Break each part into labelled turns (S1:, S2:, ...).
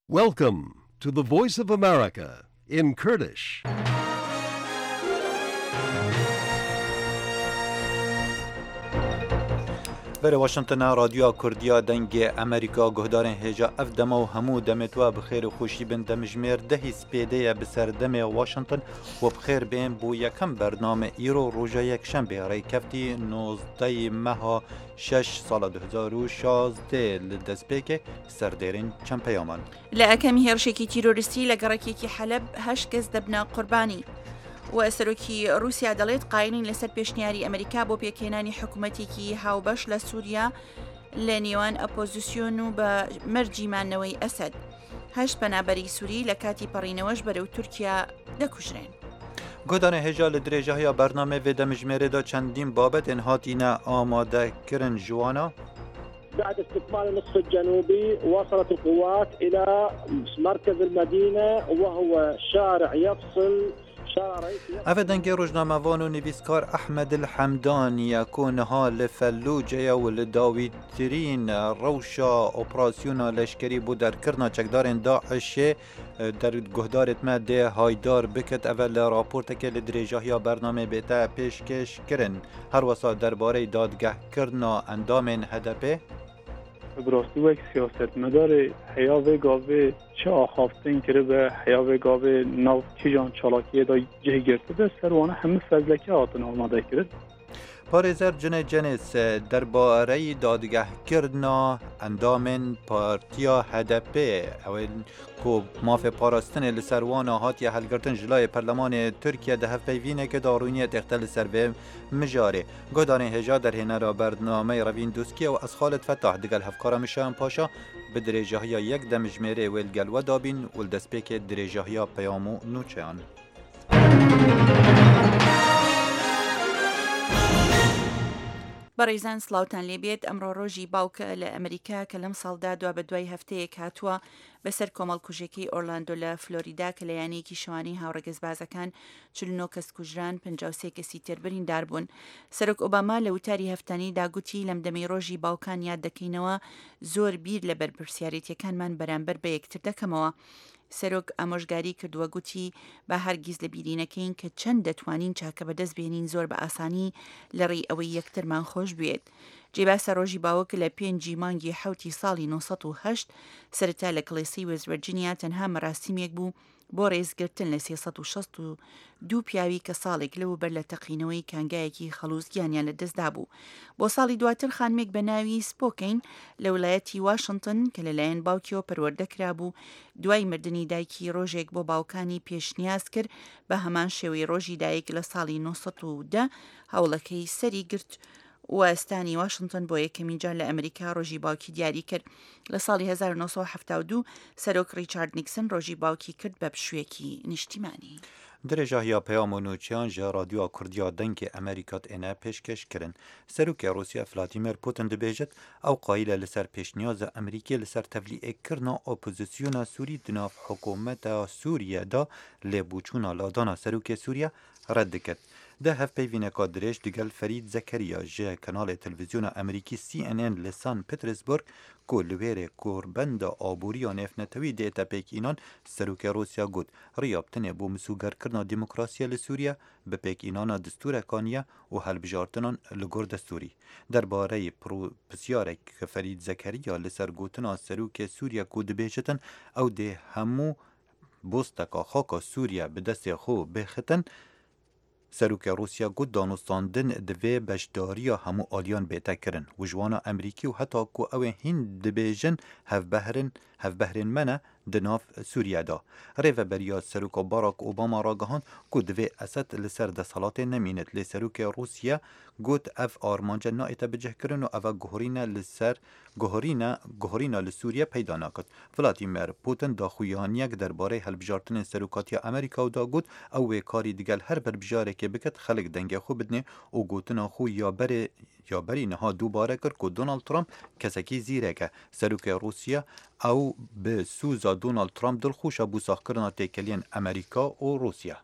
S1: Welcome to the Voice of America in Kurdish.
S2: بر واشنگتن رادیو کردیا دنگ امریکا گهدارن هجا اف دما و همو دمتوا بخیر و خوشی بن دمجمیر دهی سپیده بسر دم واشنگتن و بخیر بین بو یکم برنامه ایرو روژا یک شنبه ری کفتی 19 ماه 6 سال 2016 لدسپیک سردیرین چند پیامان
S3: لأكمي هرشيكي تيرورستي لقركيكي حلب هش كز دبنا قرباني وسروکی روسیا دەڵێت قاینین لەسەر پێشنیاری ئەمریکا بۆ پێکهێنانی حکوومەتێکی هاوبەش لە سووریا لە نێوان ئەپۆزیسیۆن و بە مەرجیمانەوەی ئەسەد. هەشت پەنابەری سووری لە کاتی پەڕینەوەش بەرەو تورکیا دەکوژرێن.
S2: گۆدانە هێژا لە درێژەهەیە بەرنامە وێ دەمژمێرێدا چەندین بابەتێن هاتینە ئامادەکردن جوانە.
S4: بعد استكمال النصف الجنوبي وصلت القوات إلى مركز المدينة وهو شارع يفصل
S2: اوه دنگی روزنامه‌وان و نویسکار احمد الحمدانی یکونها لفلوجه و لداویترین روشا اپراسیونا لشکری بود در کرنا چکدارن داعش در گهدارت مده هایدار بکت اول راپورت که لدریجاهی برنامه بیتا پیشکش کرن هر وسا درباره دادگاه کرنا اندام هدپه
S5: براستی وک سیاست مدار حیاوه گاوه چه آخافته این کره به حیاوه گاوه ناو چی جان چالاکیه دا جه گرفته به سروانه همه فضلکی آتن آماده کرد
S2: پارێزەر جنس دربارەی دادگەهکردنا ئەندامên پارتیا HDP ئەوێ کو مافê parastinê li ser wan hatiye helgirtin ji layê Perlemanê Tirkiye di hevpeyvîneke darûniyê texte li ser vê mijarê. Godarên hêja derhênera bernameyê Revîn Duskiye û Xalid Fettah digel hevkara Mişan Paşa bi dirêjahiya yek demijmêrê wê li gel we dabîn û li destpêkê dirêjahiya peyam û nûçeyan.
S3: بەڕێزان سلااوان لێبێت ئەمڕۆ ڕۆژی باوکە لە ئەمریکا کە لەم ساڵدا دوا بە دوای هەفتەیەک هاتووە بەسەر کۆمەڵکوژێکی ئۆرلاندۆ لە فلۆریدا کە لە یانەیەکی شەوانی هاوڕێگەزبازەکان 49 کەس کوژران 53 کەسی تێربریندار بوون. سەرۆک ئۆباما لە وتاری هەفتانیدا گوتی لەم دەمەی ڕۆژی باوکان یاد دەکەینەوە زۆر بیر لە بەرپرسیارەتیەکانمان بەرامبەر بە یەکتر دەکەمەوە. سەرۆک ئامۆژگاری کردووە گوتی با هەرگیز لە بیرینەکەین کە چەند دەتوانین چاکە بەدەست بێنین زۆر بە ئاسانی لە ڕێی ئەوەی یەکترمان خۆش بێت. جێباسە ڕۆژی باوک لە 5 مانگی حوتی ساڵی 1970 سەرەتا لە کڵێسەی وێست ڤەرجینیا تەنها مەراسیمێک بوو بۆ ڕێزگرتن لە 362 پیاوی کە ساڵێک لەوبەر لە تەقینەوەی کانگایەکی خەڵوزگیانیان لەدەستدا بوو. بۆ ساڵی دواتر خانمێک بە ناوی سپۆکین لە ویلایەتی واشنگتن کە لەلایەن باوکیەوە پەروەردەکرا بوو دوای مردنی دایکی ڕۆژێک بۆ باوکانی پێشنیاز کرد بە هەمان شێوەی ڕۆژی دایک لە ساڵی 1910 هەوڵەکەی سەری گرت و ئێستانی واشنگتن بۆ یەکەمین جار لە ئەمریکا ڕۆژی باوکی دیاری کرد. لە ساڵی 1972 سەرۆک ریچارد نیکسن ڕۆژی باوکی کرد بە پشوویەکی نیشتیمانی.
S2: درێژاهیا پەیام و نوچیان ji radyoya Kurdiya dengê Amerîkat êne pêşkeş kirin. Serokê Rûsya Vladimir Putin dibêjit ew qayîle li ser pêşniyaza Amerîkê li ser tevlîekirina opozisyona Sûrî di nav hikûmeta Sûriye da lêbûçûna ladana serokê Sûriya red dikir. De hevpeyvîneka dirêj digel Ferîd Zekeriya ji kanalê televîzyona Amerîkî CNN li San Petersburg ku li wêrê korbenda aboriya nêfnetewî dê tepêkînan serokê Rûsya got rêya tinê bû misûgerkirina demokrasiya li Sûriye bi pêkînana distûrekan ye û helbijartinan li gor destûrî. Derbareyê pisyarek Ferîd Zekeriya li ser gotina serokê Sûriye ku dibêjitin ew dê hemû bosteka xaka Sûriye bi destê xwe bêxitin. سەرۆکê Rûsya got danûstandin divê beşdariya hemû aliyan bête kirin û ji wana Amerîkî û heta ku ew ê hîn dibêjin hevbehrên me ne di nav Sûriyeda. Rêveberiya Serok Barack Obama ragihand ku divê Esed li ser desthilatê nemînit lê serokê Rûsya got ev armanca naête bicihkirin û ev guherîne li ser guherîna li Sûriye peyda naket. Vladimir Putin daxuyaniyek derbarê helbijartinên serokatiya Amerîka û da got ew wê karî digel her berbijarekê biket xelek dengê xwe bidine û gotina xwe ya berî niha dûbare kir ku Donald Trump kesekî zîrek e. Serokê Rûsya ew bi sûza Donald Trump dilxweşa bûsahkirina têkeliyên Amerîka û Rûsya.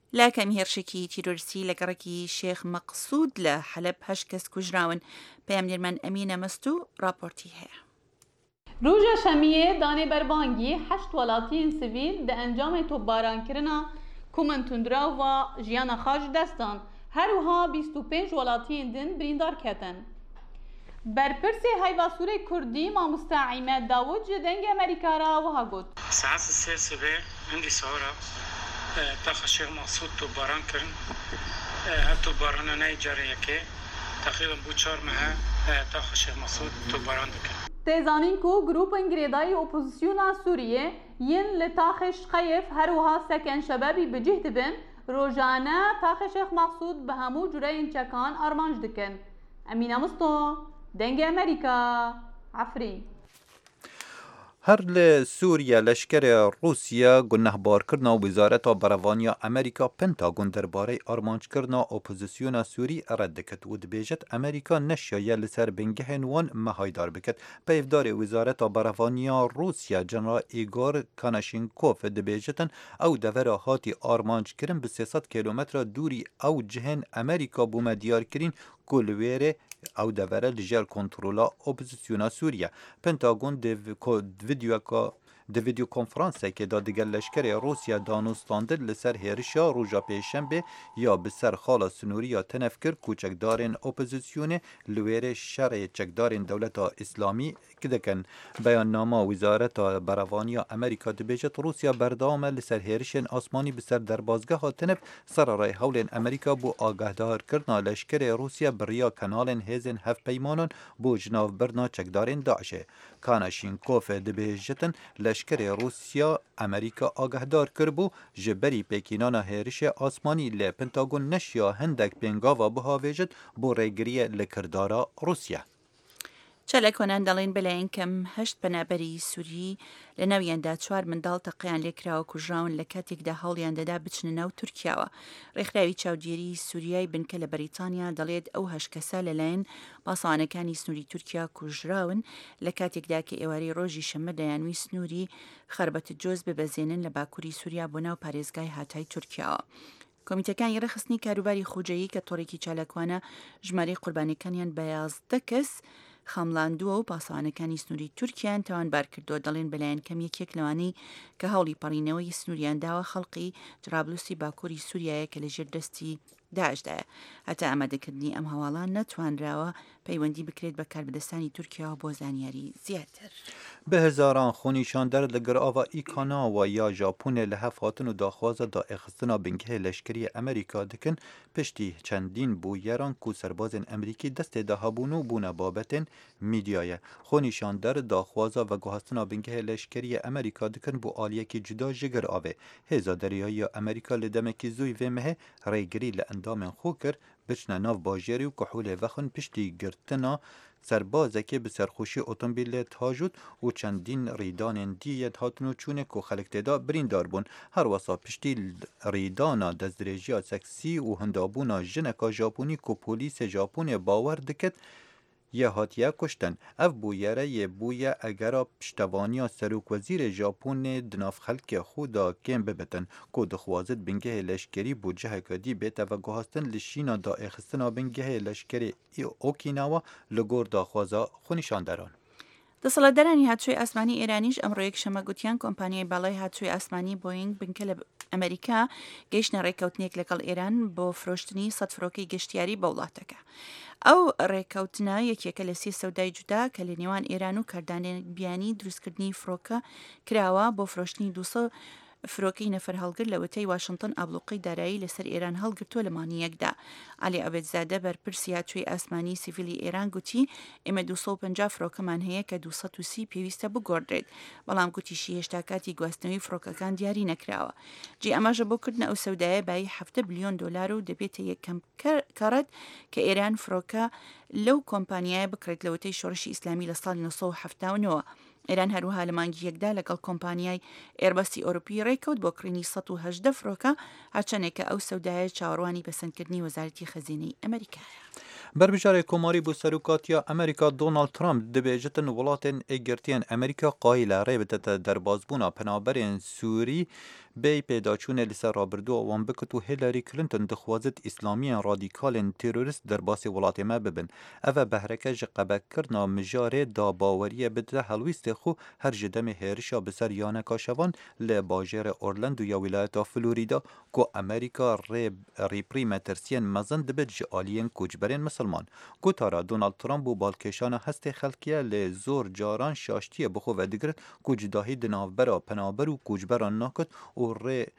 S3: لا کەمی هێرشێکی تیرۆریستی لە گەڕێکی شێخ مەقسوود لە حەلب 8 کەس کوژراون. پەیامنێرمان ئەمینە مەست و راپۆرتی هەیە.
S6: روژا شەمیە دانێ بەربانگی 8 وڵاتیên sivîl di encamê topbarankirina ku min tundra ve jiyana xwe ji destan her wiha 25 welatiyên din birîndar ketin. Berpirsê Heyvasûrê Kurdî Mamoste İmed Davud ji dengê Amerîka ra wiha got.
S7: Saet sê sibê hindî sahara taxa Şêx Mesûd topbaran kirin. Her topbarana neyê carê yekê teqrîban bû 4 mehe taxa Şêx Mesûd topbaran dikin.
S6: Têzanîn ku grûpên girêdayî opozisyona Sûriyê yên li taxê Şqeyf her wiha sekên şebabî bi cih dibin, rojane taxê Şêx Mesûd bi hemû cureyên çekan armanc dikin. Emîne Musto, dengê Amerîka, Efrîn.
S2: هر لسوریا لشکر روسیا گنهبارکردنا وزارت برهوانی امریکا پنتاگون درباره آرمانجکردنا اپوزیسیون سوری رد دکت و دبیجت امریکا نشایه لسر بنگهن وان مهایدار بکت. پیفدار وزارت برهوانی روسیا جنرال ایگور کاناشینکوف دبیجتن او دوره هاتی آرمانجکردن به 300 کیلومتر دوری او جهن امریکا بوم دیار کرین گلویره او دوره لجر کنترولا اپوزیسیونا سوریا. پنتاگون د ویدیو کنفرانسه که دا دیگر لشکر روسیا دانوستاندد لسر هیرشا روژا پیشنبه یا بسر خالا سنوری یا تنفکر کوچکدارین اپوزیسیون لویر شرع چکدارین دولت اسلامی کدکن. بیان نامه وزارت برهوانی امریکا دبیجت روسیا بردام لسر هیرشن آسمانی بسر در بازگاه تنف سر رای حولین امریکا بو آگهدار کردنا لشکر روسیا بریا کنالین هیزن هف پیمانون بو جناو برنا چکدارین داعشه. کاناشینکوف دبیجتن لشکر روسیا امریکا آگهدار کربو جبری پیکینان هیرش آسمانی ل پنتاگون نشیا هندک پنگاوا بهاویجت بو ریگری لکردارا روسیا.
S3: چەلەکۆنان دەڵێن بەلایەن کەم 8 پەنابەری سووری لە ناویاندا 4 منداڵ تەقیان لێکراوە کوژراون لە کاتێکدا هەوڵیان دەدا بچنە ناو تورکیاوە. ڕێکخراوی چاودێری سووریای بنکە لە بەریتانیا دەڵێت ئەو 8 کەسە لەلایەن پاسەوانەکانی سنووری تورکیا کوژراون لە کاتێکدا کە ئێوارەی ڕۆژی شەمە دەیانوی سنووری خەربەتە جۆز ببەزێنن لە باکووری سووریا بۆ ناو پارێزگای هاتای تورکیاوە. کۆمیتەکانی ڕێخستنی کاروباری خوجەیی کە تۆڕێکی چالاکوانە ژمارەی قوربانیەکانیان بە 11 کەس خەملاندووە و پاسەوانەکانی سنووری تورکیان تاوانبار کردووە. دەڵێن بەلایەن کەم یەکێک لەوانەی کە هەوڵی پەڕینەوەی سنووریان داوە خەڵقی جرابلوسی باکووری سووریایە کە لە ژێر دەستی داعشدایە. هەتا ئامادەکردنی ئەم هەواڵان نەتوانراوە پەیوەندی بکرێت بە کاربدەستانی تورکیاوە بۆ زانیاری زیاتر.
S2: به هزاران خونیشان در لگر آوا ایکانا و یا ژاپون لحف هاتن و داخوازه دا اخستنا بنگه لشکری امریکا دکن پشتی چندین بویران کو سربازن امریکی دست دهابونو بونه بابتن میدیایه. خونیشان در داخوازه و گوهستنا بنگه لشکری امریکا دکن بو آلیه که جدا جگر آوه. هزا دریایی امریکا لدمکی زوی ومه ریگری لاندام خو کر بچنه ناف باجری و کحول وخن پشتی گرتنا سربازه که به سرخوشی اتومبیلت هاجود و چندین ریدان دیت هاتنو چونه که خلق تدا بریندار بون. هر واسا پشتی ریدانا دزدریجیا سکسی و هندابونا جنکا ژاپونی که پولیس ژاپون باور دکت یه هاتیه کشتن. اف بویره یه بویه اگر پشتوانی سروک وزیر ژاپون دناف خلق خودا کم ببتن که دخوازد بنگه لشکری بو جه کدی بیت و گوهستن لشینا دا اخستنا بنگه لشکری اوکیناوا لگور دا خوازا خونیشان دران.
S3: دەسەڵاتدارانی هاتووی ئاسمانی ئێرانیش ئەمڕۆ یەکشەمە گوتیان کۆمپانیای باڵای هاتووی ئاسمانی بۆینگ بنکە لە ئەمریکا گەیشتنە ڕێککەوتنێک لەگەڵ ئێران بۆ فرۆشتنی 100 فڕۆکەی گەشتیاری بە وڵاتەکە. ئەو ڕێککەوتنە یەکێکە لە 3 سەودای جودا کە لە نێوان ئێران و کاردانێن بیانی دروستکردنی فڕۆکە کراوە بۆ فرۆشتنی 200 فرۆکەی نەفەر هەڵگر لە وتەی واشنگتن ئابلوقی دارایی لەسەر ئێران هەڵگرتووە لە مانیەکدا. علی ئەبێدزادە بەرپرسی هاتووی ئاسمانی سیڤیلی ئێران گوتی ئێمە 250 فرۆکەمان هەیە کە 230 پێویستە بگۆڕدرێت، بەڵام گوتیشی هێشتا کاتی گواستنەوەی فرۆکەکان دیاری نەکراوە. جێ ئەماژە بۆ کردنە ئەو سەودایە بای 7 بلیۆن دلار و دەبێتە یەکەم کەڕەت کە ئێران فرۆکە لەو کۆمپانیایە بکرێت لە وتەی شۆڕشی ئیسلامی لە ساڵی 1970ەوە. ئێران هەروها لە مانگی یەکدا لەگەڵ کۆمپانیای ئێربەسی ئۆروپی ڕێکەوت بۆ کڕینی 118 فرۆکە هەرچەندێکە ئەو سەودایە چاوەڕوانی بەسەندکردنی وەزارەتی خەزینەی ئەمریکایە.
S2: بربجار کۆماری بۆ سەرۆکاتیە ئەمریکا دۆناڵد ترامپ دەبێژێتن وڵاتên ئێگرتیان ئەمریکا قایلە ڕێبدەتە دەربازبوونا پەنابەرên سووری بێ پێداچوونێ لەسەر ڕابردووە وان بکت و هیلاری کلنتن دەخوازت ئیسلامیان رادیکالên تێرۆریست دەرباسی وڵاتێ me bibin. Ev e behreke ji qebekirina mijarê dabaweriye bidire helwîstê xwe her ji demê hêrişa bi ser yaneka şevan li bajêrê Orlando ya wîlayeta Florîda ku Amerîka rêprî metirsiyên mezin dibit ji aliyên koçberên misilman. Gotara Donald Trump û balkêşana hestê xelkiye lê zor caran şaştiye bi xwe vedigirin ku cudahî di navbera penaber û koçberan nakit û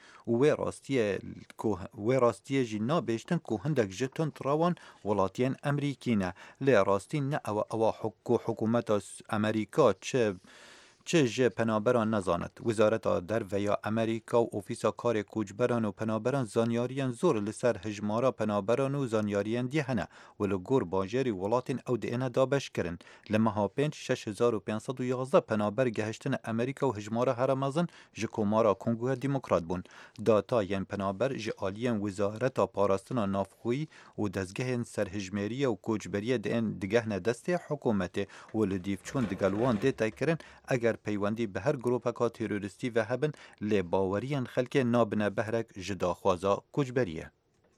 S2: wê rastiyê jî nabêjtin ku hindek ji tund rawan welatiyên Emerîkî ne. Lê rastî ne ewa ku hikûmeta Emerîka çi ji penaberan nezanet. Wizareta Derve ya Emerîka û Ofîsa Karê Koçberan û Penaberan zanyariyên zor li ser hejmara penaberan û zanyariyên dî hene û li gor bajêrî welatên ew diêne dabeşkirin. Li meha pênc 6511 penaber gehiştin Emerîka û hejmara here mezin ji Komara Kongoya Demokrat bûn. Datayên penaber ji aliyên Wizareta Parastina Navxwî û dezgehên serhejmêriye û koçberiye digehne destê hikûmetê û li dîvçûn digel wan dê têkirin eger peywendî bi her gropeka terorîstî ve hebin lê baweriyên xelkê nabine behrek ji daxwaza koçberiye.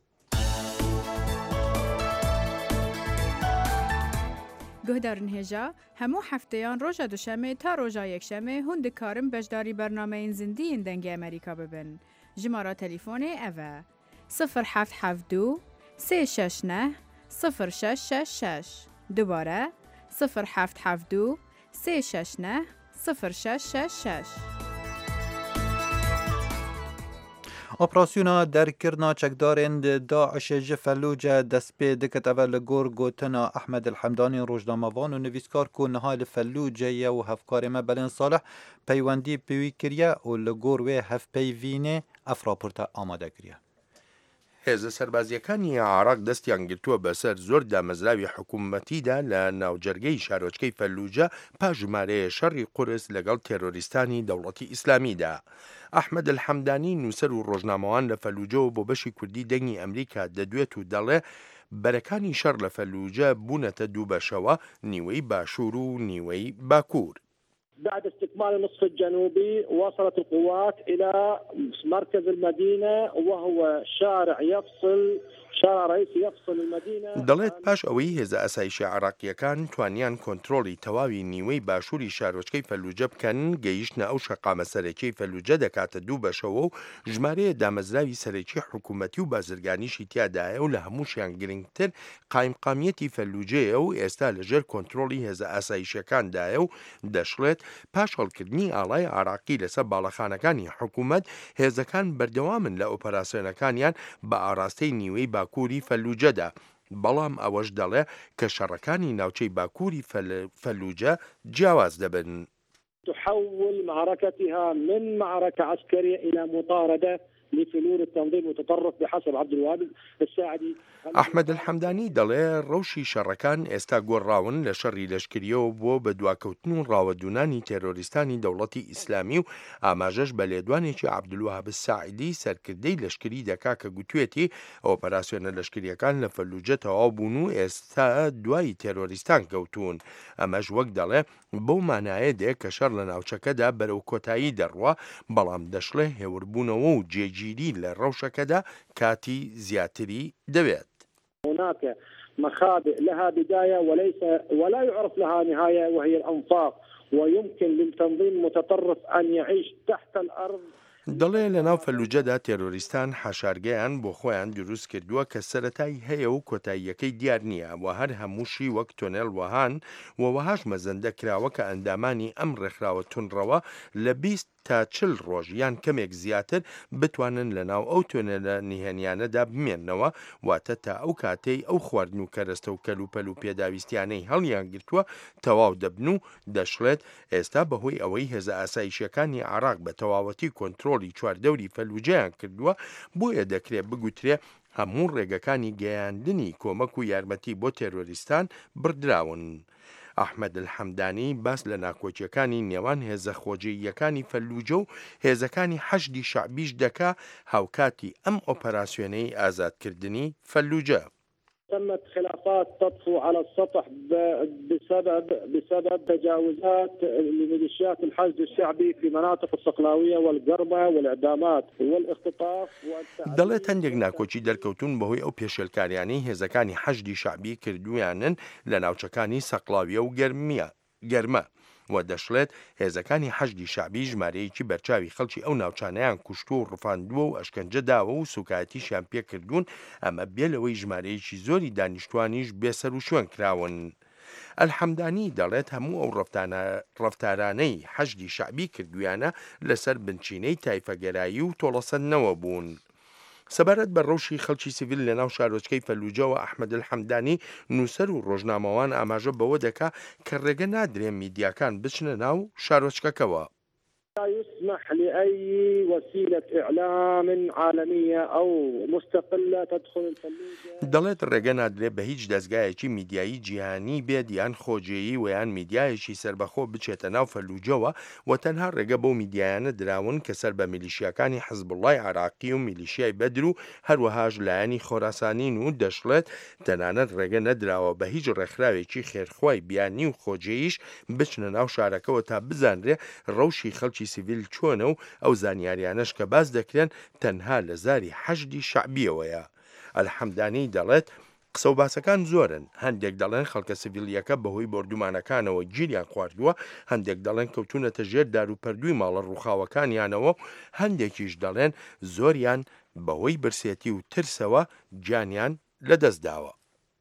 S8: Guhdarên hêja hemû hefteyan roja duşemê ta roja yekşemê hûn dikarin beşdarî bernameyên zindiyên dengê Amerîka bibin. Jimara telîfonê ev e 0772 369 0666 dubare 0772 369 0666.
S2: Operasyona derkirina çekdarên Daişê ji Felûce dest pê diket ev li gor gotina Ahmed el Hemdanî rojnamevan û nivîskar ku niha li Felûceyê û hevkarê me Belên Saleh peywendî pêwî kiriye û li gor wê hevpeyvînê ev raporta amade kiriye.
S9: هێزە سەربازیەکانی عێراق دەستیان گرتووە بەسەر زۆر دامەزراوی حکوومەتیدا لە ناوجەرگەی شارۆچکەی فەلوجە پاژمارەیە شەڕی قورس لەگەڵ تێرۆریستانی دەوڵەتی ئیسلامیدا. ئەحمەد الحەمدانی نووسەر و ڕۆژنامەوان لە فەلوجەوە بۆ بەشی کوردی دەنگی ئەمریکا دەدوێت و دەڵێ بەرەکانی شەڕ لە فەلوجە بوونەتە دوو بەشەوە نیوەی باشوور و نیوەی باکوور.
S4: بعد استكمال النصف الجنوبي وصلت القوات إلى مركز المدينة وهو شارع يفصل شارع رئيسي يفصل المدينة.
S9: دەڵێت پاش ئەوەی هێزە ئاسایشی عێراقیەکان توانیان کۆنتڕۆڵی تەواوی نیوەی باشووری شارۆچکەی فەلوجە بکەن گەیشتنە ئەو شەقامە سەرەکیی فەلوجە دەکاتە دوو بەشەوە و ژمارەیە دامەزراوی سەرەکی حکوومەتی و بازرگانیشی تیادایە و لە هەمووشیان گرنگتر قایمقامیەتی فەلوجەیە و ئێستا لەژێر کۆنتڕۆڵی هێزە ئاسایشەکاندایە و دەشڵێت پاش هەڵکردنی ئاڵای عێراقی لەسەر باڵەخانەکانی حکوومەت هێزەکان بەردەوامن لە ئۆپەراسیۆنەکانیان بە ئاراستەی نیوەی باکووری فەلوجەدا. بەڵام ئەوەش دەڵێ کە شەڕەکانی ناوچەی باکووری فەلوجە جیاواز دەبن.
S4: تحول معركتها من معركة عسكرية إلى مطاردة لفلول التنظيم المتطرف بحسب عبد الوهاب الساعدي.
S9: ئەحمەد الحەمدانی دەڵێ ڕەوشی شەڕەکان ئێستا گۆڕاون لە شەڕی لەشکریەوە بۆ بە دواکەوتن و ڕاوەدونانی تێرۆریستانی دەوڵەتی ئیسلامی و ئاماژەش بە لێدوانێکی عەبدولوهاب الساعدی سەرکردەی لەشکری دەکا کە گوتوێتی ئۆپەراسیۆنە لەشکریەکان لە فەلوجە تەواو بوون و ئێستا دوای تێرۆریستان کەوتون. ئەمەش وەک دەڵێ بەو مانایە دێ کە شەڕ لە ناوچەکەدا بەرەو کۆتایی دەڕوا بەڵام دەشڵێ هێوربوونەوە و جێگیری لە ڕەوشەکەدا کاتی زیاتری دەوێت.
S4: هناك مخابئ لها بداية ولا يعرف لها نهاية وهي الأنفاق ويمكن للتنظيم المتطرف أن يعيش تحت الأرض.
S9: دەڵێ لە ناو فەلوجەدا تێرۆریستان حەشارگەیان بۆ خۆیان دروست کردووە کە سەرەتای هەیە و کۆتاییەکەی دیار نییە و هەر هەمووشی وەک تۆنێل وەهان وەهاش مەزەندە کراوە کە ئەندامانی ئەم ڕێکخراوە تونڕەوە لە 20 تا 40 ڕۆژ یان کەمێک زیاتر بتوانن لە ناو ئەو تۆنێلە نهێنیانەدا بمێننەوە واتە تا ئەو کاتەی ئەو خواردن و کەرەستە و کەلوپەل و پێداویستیانەی هەڵیان گرتووە تەواو دەبن و دەشڵێت ئێستا بەهۆی ئەوەی هێزە ئاسایشیەکانی عێراق بە تەواوەتی کۆنتڕۆڵی چواردەوری فەلوجەیان کردووە بۆیە دەکرێت بگوترێ هەموو ڕێگەکانی گەیاندنی کۆمەک و یارمەتی بۆ تێرۆریستان بردراون. ئەحمەد الحەمدانی باس لە ناکۆچیەکانی نێوان هێزە خۆجێیەکانی فەلوجە و هێزەکانی حەشدی شەعبیش دەکا هاوکاتی ئەم ئۆپەراسیۆنەی ئازادکردنی فەلوجە.
S4: تمت خلافات تطفو على السطح بسبب تجاوزات لميليشيات الحشد الشعبي في مناطق الصقلاوية والقربة والإعدامات والاختطاف
S9: دەڵێت هەندێک ناکۆچی دەرکەوتون بەهۆی ئەو پێشێلکاریانەی هێزەکانی حەشدی شعبی کردویانن لە ناوچەکانی سەقلاویە و گەرمە و دەشڵێت هێزەکانی حەشدی شعبی ژمارەیەکی بەرچاوی خەڵکی ئەو ناوچانەیان کوشتووە و ڕفاندووە و ئەشکەنجە داوە و سوکایەتیشیان پێکردوون ئەمە بێلەوەی ژمارەیەکی زۆری دانیشتوانیش بێسەر و شوێن کراون. ئەلحەمدانی دەڵێت هەموو ئەو ڕەفتارانەی حەشدی شعبی کردویانە لەسەر بنچینەی تایفەگەرایی و تۆڵەسەندنەوە بوون. سەبارەت بە ڕەوشی خەڵکی سیڤیل لە ناو شارۆچکەی فەلوجەوە ئەحمەد الحەمدانی نووسەر و ڕۆژنامەوان ئاماژە بەوە دەکا کە ڕێگە نادرێن میدیاکان بچنە ناو شارۆچکەکەوە.
S4: لا يسمح لأي وسيلة إعلام عالمية أو مستقلة تدخل الفلوجة.
S9: دەڵێت ڕێگە نادرێت بە هیچ دەستگایەکی میدیایی جیهانی بێت یان خۆجێیی و یان میدیایەکی سربەخۆ بچێتە ناو فەلوجەوە و تەنها ڕێگە بەو میدیایانە دراون کە سەر بە میلیشیاکانی حزبوڵای عراقی و میلیشیای بەدر و هەروەهاش لایەنی خۆراسانین و دەشڵێت تەنانەت ڕێگە نەدراوە بە هیچ ڕێکخراوێکی خێرخوای بیانی و خۆجێیش بچنە ناو شارەکەەوە تا بزانرێ ڕەوشی خەڵکی سیڤیل چۆنە و ئەو زانیاریانەش کە باز دەکرێن تەنها لە زاری حەشدی شعبیەوەیە. ئەلحەمدانی دەڵێت قسە و باسەکان زۆرن، هەندێک دەڵێن خەڵکە سیڤیلیەکە بەهۆی بردومانەکانەوە گیریان خواردووە، هەندێک دەڵێن کەوتونەتە ژێر دار و پەردووی ماڵە ڕووخاوەکانیانەوە، هەندێکیش دەڵێن زۆریان بەهۆی برسێتی و ترسەوە گیانیان لەدەستداوە.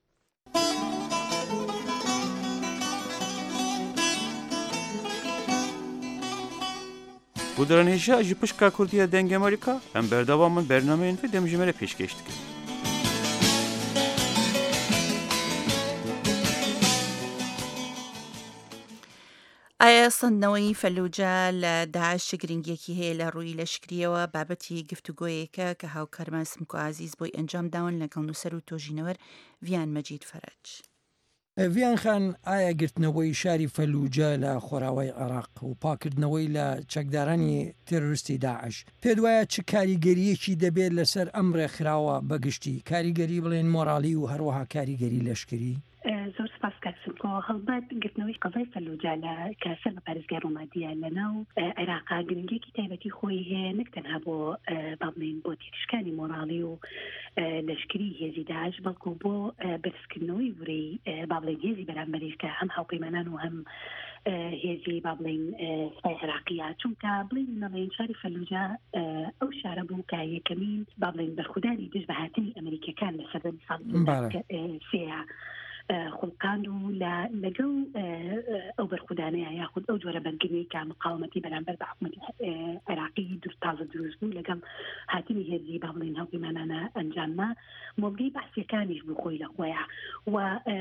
S2: Bu dranêja ji pişka Kurdiya dengê Amerîka em berdewamên bernameyên vê demjimêre pêşkêş dikin.
S3: ئایا سندنەوەی فەلوجە لە داعش گرنگیەکی هەیە لە ڕووی لەشکریەوە بابەتی گفتوگۆیەکە کە هاوکارمان سمکۆ عزیز بۆی ئەنجام داون لەگەڵ نووسەر و تۆژینەوەر ڤیان مەجید فەرەج.
S10: ڤیان خان ئایا گرتنەوەی شاری فەلوجە لە خۆراوای عێراق و پاکردنەوەی لە چەکدارانی تێرۆریستی داعش پێت وایە چ کاریگەریەکی دەبێت لەسەر ئەم ڕێکخراوە بەگشتی کاریگەری بڵێن مۆرالی و هەروەها کاریگەری لەشکری؟
S11: زۆر سپاس کاکسمکۆ هەڵبەت گرتنەوەی قەزای فەلوجە لە کاسەر بە پارێزگای ڕۆمادیە لەناو عێراقا گرنگێکی تایبەتی خۆی هەیە نەک تەنها بۆ بابڵین بۆ تێریشکانی مۆراڵی و لەشکری هێزی داعش بەڵکو بۆ بەرزکردنەوەی ورەی بابڵین هێزی بەرامبەریش کە هەم هاوپەیمانان و هەم هێزی بابڵین سپای عێراقیە چونکە بڵین نەڵێن شاری فەلوجە ئەو شارە بوو کە یەکەمین بابڵین بەرخودانی دژ بە هاتنی ئەمریکەکان لە سەردەمی ساڵی سێە خڵقان و لەگەڵ ئەو بەرخودانەیە یاخود ئەو جۆرە بەرگنی کە مقاومەتی بەرامبەر بە حکومەتی عێراقی تازە دروست بوو لەگەڵ هاتنی هێزی با بڵێن هەڵپەیمانانە ئەنجامما مۆڵگەی بەحسیەکانیش بوو خۆی لە خۆیە و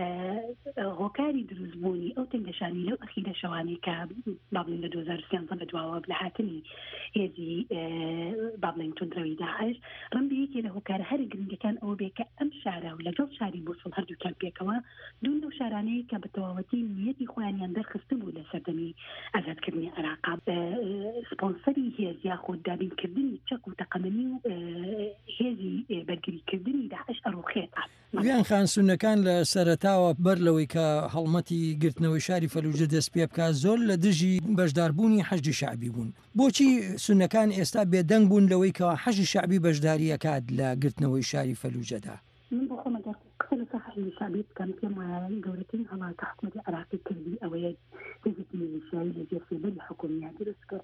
S11: هۆکاری دروستبوونی ئەو تەنگەشانی لەو ئەخیرە شەوانی کە با بڵێن لە 2013 بەدواوە لە هاتنی هێزی با بڵێن توندرەوەی داعش ڕەنبەیەکی لە هۆکارە هەر گرنگەکان ئەوە بێ کە ئەم شارە و لەگەڵ شاری بووسڵ هەردووکان پێکەوە دوون لەو شارانەیە کە بە تەواوەتی نیەتی خۆیانیان دەرخستە بوو لە سەردەمی ئازادکردنی عێراقا سپۆنسەری هێز یاخود دابینکردنی چەک و تەقەمەنی و هێزی بەرگریکردنی داعش ئەڕوخێت.
S10: ڤیان خان سونەکان لە سەرەتاوە بەر لەوەی کە هەڵمەتی گرتنەوەی شاری فەلوجە دەست پێ بکات زۆر لە دژی بەشداربوونی حەشدی شعبی بوون. بۆچی سونەکان ئێستا بێدەنگ بوون لەوەی کە حەشدی شعبی بەشداریەکات لە گرتنەوەی شاری فەلوجەدا؟
S11: من بۆ خۆمە قسە لەسەر حەشدی شعبی بکەم پێم وایە گەورەترین هەڵاتە حکومەتی عێراقی کردی ئەوەیە هێزێکی میلیشیایی لە جێ سێبەری حکومیات دروست کرد.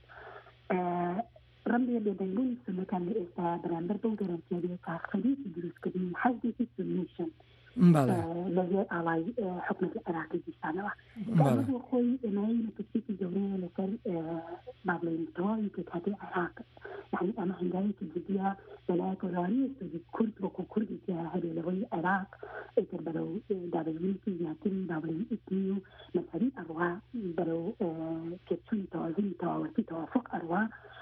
S11: ڕەنبێ بێدەنگبوونی سونەکان لە ئێستا بەرامبەر بەو گەرانتیاریە تا خەریکی دروستکردنی حەزێکی سونیشن لەژێر ئاڵای حکومەتی عێراقی دیسانەوە بۆ خۆی ئێمایی نەکەسێکی گەورەیە لەسەر با بڵێن تەواوی پێکهاتەی عێراق یعنی ئەمە هەنگاوێکی جدیە لەلایەن کۆژاوی سوودی کورد وەکو کوردی هەرێلەوەی عێراق ئیتر بەرەو دابەزبوونی زیاتری با بڵێن ئیتنی و مەسەری ئەڕوا بەرەو کێچوونی تەوازنی تەواوەتی تەوافق ئەڕوا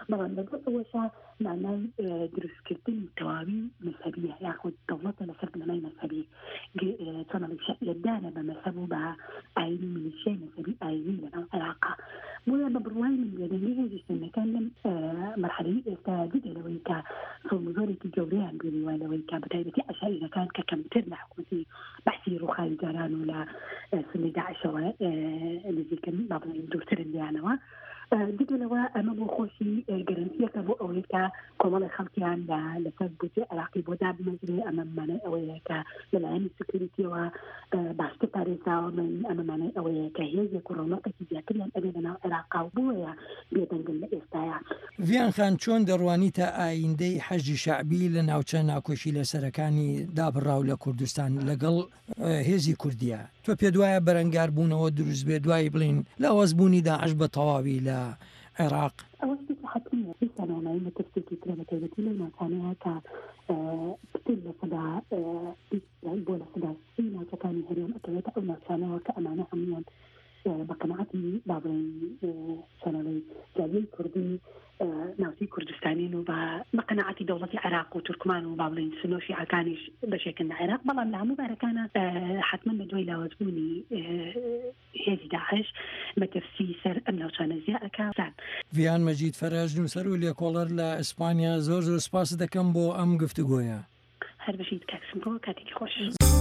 S11: بەڵام لەگەڵ ئەوەشا معنای دروستکردنی تەواوی مەذهبیە یاخود دەوڵەتە لەسەر بنەمای مەذهبی چۆنڵی شەعیەتدانە بە مەذهب و بە ئاینی میلیشیای مەذهبی ئاینی لەناو عێراقا بۆیە بە بڕوای من لەدەنگی هێزی سنەکان لەم مەرحەلەی ئێستا دیدەلەوەی کە سڵمزۆرێکی گەورەیان بینی وای لەوەی کە بەتایبەتی عەشایرەکان کە کەمتر لە حکومەتی بەحسی ڕووخاوی جاران و لە سنی داعشەوە نزیکن با بڵێن دوورترن لیانەوە دیگەلەوە ئەمە بۆ خۆشی گەرنتیەکە بۆ ئەوەی کە کۆمەڵی خەڵکیان لەسەر بودجێ عێراقی بۆ دابنەگرێ ئەمە مانای ئەوەیە کە لەلایەنی سکیوریتیەوە باشتر پارێزراوە من ئەمە مانای ئەوەیە کە هێزێک و ڕۆڵەتێکی زیاتریان ئەبێ لەناو عێراقا و بۆیە بێدەنگن لە ئێستاە
S10: ڤیان خان چۆن دەڕوانیتە ئایندەی حەجی شەعبی لە ناوچە ناکۆشی لەسەرەکانی دابڕاو لە کوردستان لەگەڵ هێزی کوردیە تۆ پێ دوایە بەرەنگار بوونەوە دروست بێ دوای بڵین لە ئەوەزبوونی داعش بە تەواوی لە عێراق
S11: ئەوەشتێکی حتمیە سەنامایی مەترسێکی ترە بە تایبەتی لەو ناوچانەیە کە پتر لە سەدا بۆ لە سەدا سی ناوچەکانی هەرێم ئەکەوێتە ئەو ناوچانەوە کە ئەمانە هەمووان بە قەناعەتی بابڵێن چۆنەڵی جالیەی کوردی ناوچەی کوردستانین و بە قەناعەتی دەوڵەتی عێراق و تورکمان و بابڵێن سنۆشی عەکانیش بەشێکن لە عێراق بەڵام لە هەموو بارەکانە حتما بە دوای لاوەزبوونی هێزی داعش مەترسی سەر ئەم ناوچانە زیادەکە
S10: ڤیان مەجید فەرەج نووسەر و لێکۆڵەر لە ئیسپانیا زۆر سپاس دەکەم بۆ ئەم گفتوگۆیە
S11: هەر بەشید کاکسم بۆ کاتێکی خۆش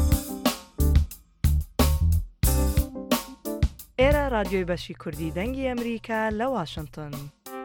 S12: ئێرە رادیۆی بەشی کوردی دەنگی ئەمریکا لە واشنگتن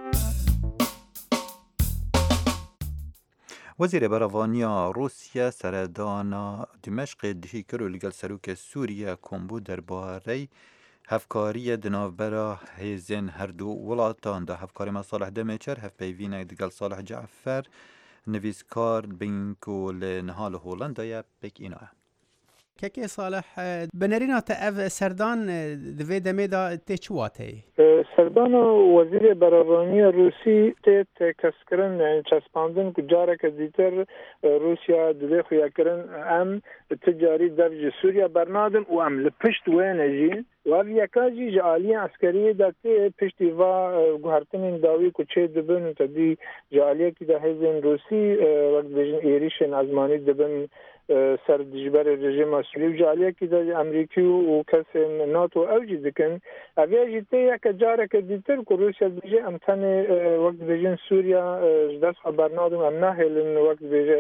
S2: وەزیرە بەرەڤانیا رووسیا سەردانا دمەشقê dihî kir û li gel Serokê Sûriya Kombû derbarey hevkariya di navbera hêzên her du welatan da hevkarê me Salih Demeçer hevpeyvînek di gel Salih Cefer nivîskar bin ku li niha li Holandaya pêk îna ye.
S13: Kekê Salih binêrîna te ev serdan di vê demê da tê çi wateyê?
S5: Serdana Wezîrê Berevaniya Rûsî tê têkeskirin yani çespandin ku careke dîtir Rûsya divê xuyakirin em ticarî dev ji Sûriya bernadin û em li pişt wêne jî ev yeka jî ji aliyên askeriyê de tê piştî va guhertinên dawî ku çê dibin û tedî ji aliyekî de hêzên Rûsî wek dibêjin êrişên ezmanî dibin ser dijberê rejima Sûrî ji aliyekî de Emerîkî û kesên NATO ew jî dikin ev jî tê yeke careke dîtir ku Rûsya dibêje em tenê wek dibêjin Sûriya ji dest xwe bernadin em nahêlin wek dibêje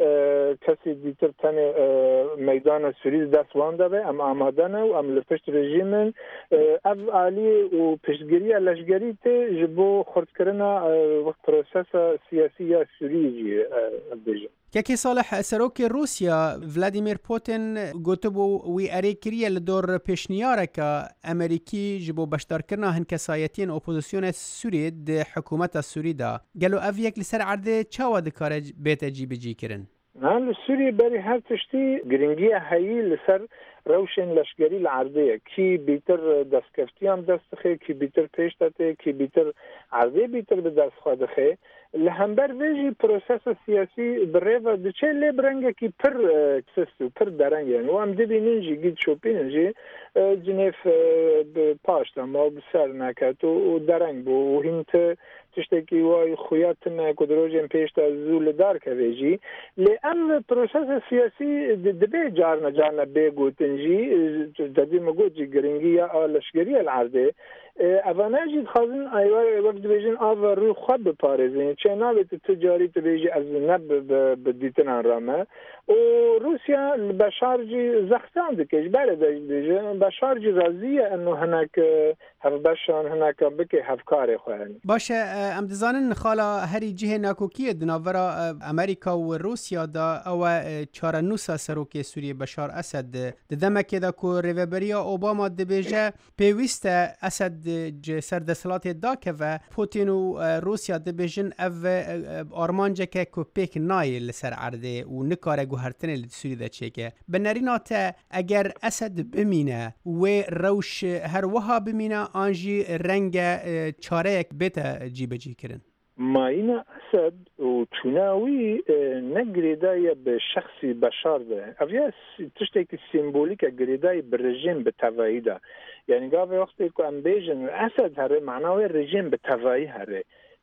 S5: kesê dîtir tenê meydana Sûrî dest wan dabe em amade ne û em li pişt rejîmin ev aliyê û piştgiriya leşgerî tê ji bo xurtkirina wek prosesa siyasî ya Sûrî jî bêjin.
S13: Kekê Salih Serokê Rûsya Vladimir Putin gotibû wî erê kiriye li dor pêşniyareka Emerîkî ji bo beşdarkirina hinkesayetiyên opozisyona Sûriyê di hikûmeta Sûrî da. Gelo ev yek li ser erdê çawa dikare bête cîbicî kirin?
S5: Li Sûriyê berî her tiştî giringiya heyî li ser rewşên leşgerî li erdê kî bîtir destkeftiyan dest dixe kî bîtir pêş detê kî bîtir erdê bîtir bi dest xwe dixe li hember vê jî prosesa siyasî bi rêve diçe lê bi rengekî pir sist û pir dereng yani û em dibînin jî gît şopînin jî cinêv bi paş de mal bi ser neket û dereng bû û hîn tiştekî wayî xuya tune ku di rojên pêş de zû li darkeve jî lê em prosesa siyasî dibe carna carna bê gotin jî dedî me got jî giringiya a leşgeriya li erdê evane jî dixwazin wek dibêjin ava rû xwe biparêzin çê nabê tu ticarî tu bêjî ez ne bi dîtinan re me û Rûsya li beşar jî zextan dike ji berê de dibêje beşar jî razî ye eno hinek hevbeşan hineka bike hevkarê xwe yani.
S13: Baş e em dizanin xala herî cihê nakokiyê di navbera Amerîka û Rûsya da ew e çarenûsa Serokê Sûriyê Beşar Esed di demekê de ku rêveberiya Obama dibêje pêwîst e Esed ji ser desthilatê dakeve Putin û Rûsya dibêjin ev armanceke ku pêk nayê li ser erdê û nikare guhertinê li Sûrî de çêke. Bi nerîna te eger Esed bimîne wê rewş her wiha bimîne an jî renge çareyek bête cîbecî kirin.
S5: Mayîna Esed û çûna wî ne girêdaye bi şexsî beşar de ev ya tiştekî simbolîk e girêdayê bi rejim bi tevayî da yani gavê wextê ku em bêjin Esed here mena wê rejim bi tevayî here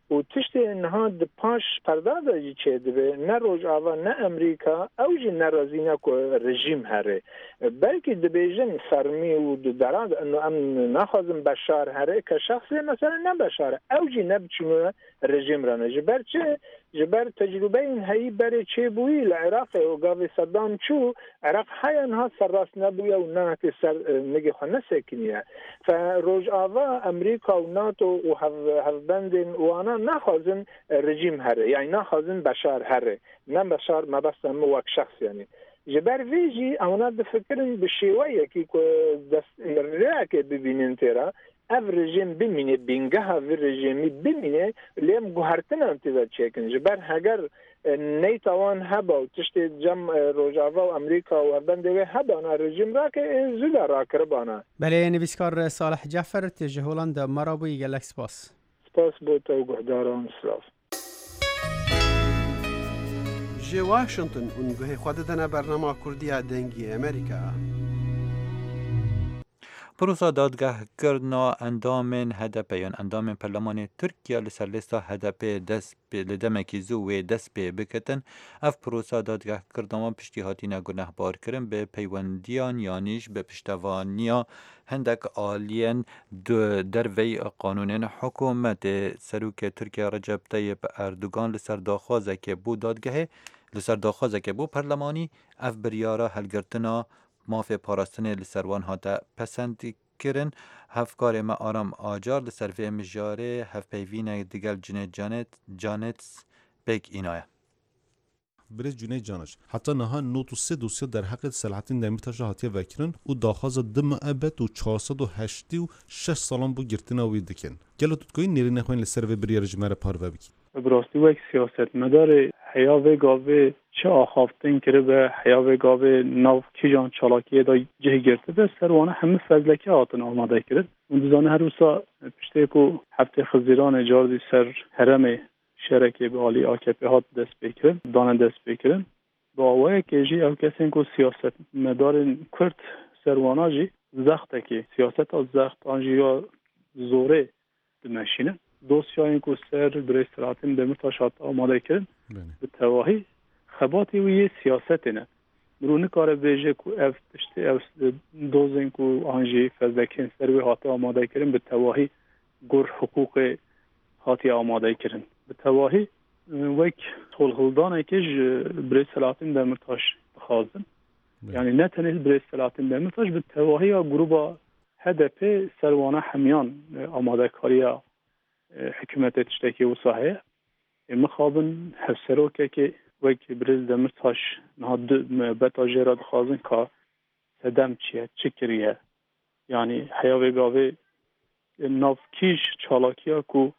S14: و تشت اینها د پاش پردازی چه دبه نه روجاوا نه امریکا او جی نرازینا کو رژیم هره بلکه دبیجن سرمی و دراد انه ام نخوازم بشار هره که شخصی مثلا نه بشار او جی نبچونه رژیم رانه جبر تجربه این هایی بره چه بویی لعراق و گاوی صدام چو عراق حیانها سر راست نبویه و نه که سر نگه خانه سکنیه فروجاوا امریکا و ناتو و هفبندین وانا نخوازن رژیم هره یعنی نخوازن بشار هره نه بشار مبستم وک شخص یعنی جبر ویجی اونا دفکرن بشیوه که دست که ببینین تیرا اف رژیم بمینه بینگه ها و رژیمی بمینه لیم گوهرتن انتظار چکن جبر هگر نیتوان هبا و تشت جمع روجاوا و امریکا و بنده هبا انا رژیم را که زودا را کربانا
S13: بله نویسکار صالح جعفر تیجه هولند مرابوی گلک سپاس
S14: بوتا و گهداران سلاف
S15: جي واشنطن ونگوه خودتنا برنامه کردی دنگی امریکا
S2: پروسا دادگاه کردنا اندام هدف یان اندام پرلمان ترکیه لسر لیستا هدف دست لدمکی زو و دست بکتن اف پروسا دادگاه کردنا پشتیهاتینا گناه بار کرن به پیوندیان یانیش به پشتوانیا هندک آلین دروی قانون حکومت سروک ترکیه رجب طیب اردوگان لسر داخوازه که بو دادگاه لسر داخوازه که بو پرلمانی اف بریارا هلگرتنا ماف پاراستن لسروان هاتا پسند کرن هفکار ما آرام آجار لسروی مجاره هف پیوین دیگل جانت بگ اینایه
S16: برز جنید جانش حتی نها نوت و 3 دوسیه در حق صلاحیت دمیرتاش هاتیه وکرن و داخواز دم ابد و 486 سالان بو گرتنا وی دکن گلو تدکوی نیری نخوین لسروی بریار جمعه پارو بکی
S5: براستی وک سیاست مدار حیاوه گاوه چه آخافتین کرده به حیاوه گاوه ناو کی جان چالاکیه دا جه گرته به سروانه همه فضلکه آتن آماده کرد اون دوزانه هر روسا پشته که هفته خزیران جاردی سر حرم شرکه به عالی AKP هات دست بکرن دانه دست بکرن با آوه که جی او کسین که سیاست مدار کرد سروانه جی زخته که سیاست ها زخت آنجی یا زوره دمشینه دوسیایی که سر برای استراتیم دمیرتاش هات آماده کرد به تواهی خباتی و یه سیاست نه مرو نکاره بیجه که اف پشتی اف دوزین که آنجی فزدکین سروی هاتی آماده کرن به تواهی گر حقوق هاتی آماده کرن به تواهی وک طولهلدانه که برای استراتیم دمیرتاش بخوازن یعنی نه تنیز برای استراتیم دمیرتاش به تواهی یا گروبا هدف سروانه همیان آماده کاری حکومت تشتکی و صحیح مخابن هفسروکه که وکی برز دمرتاش نهاد بتا جیرا دخوازن که سدم چیه چه کریه یعنی حیاوه گاوه ناف کیش چالاکیه که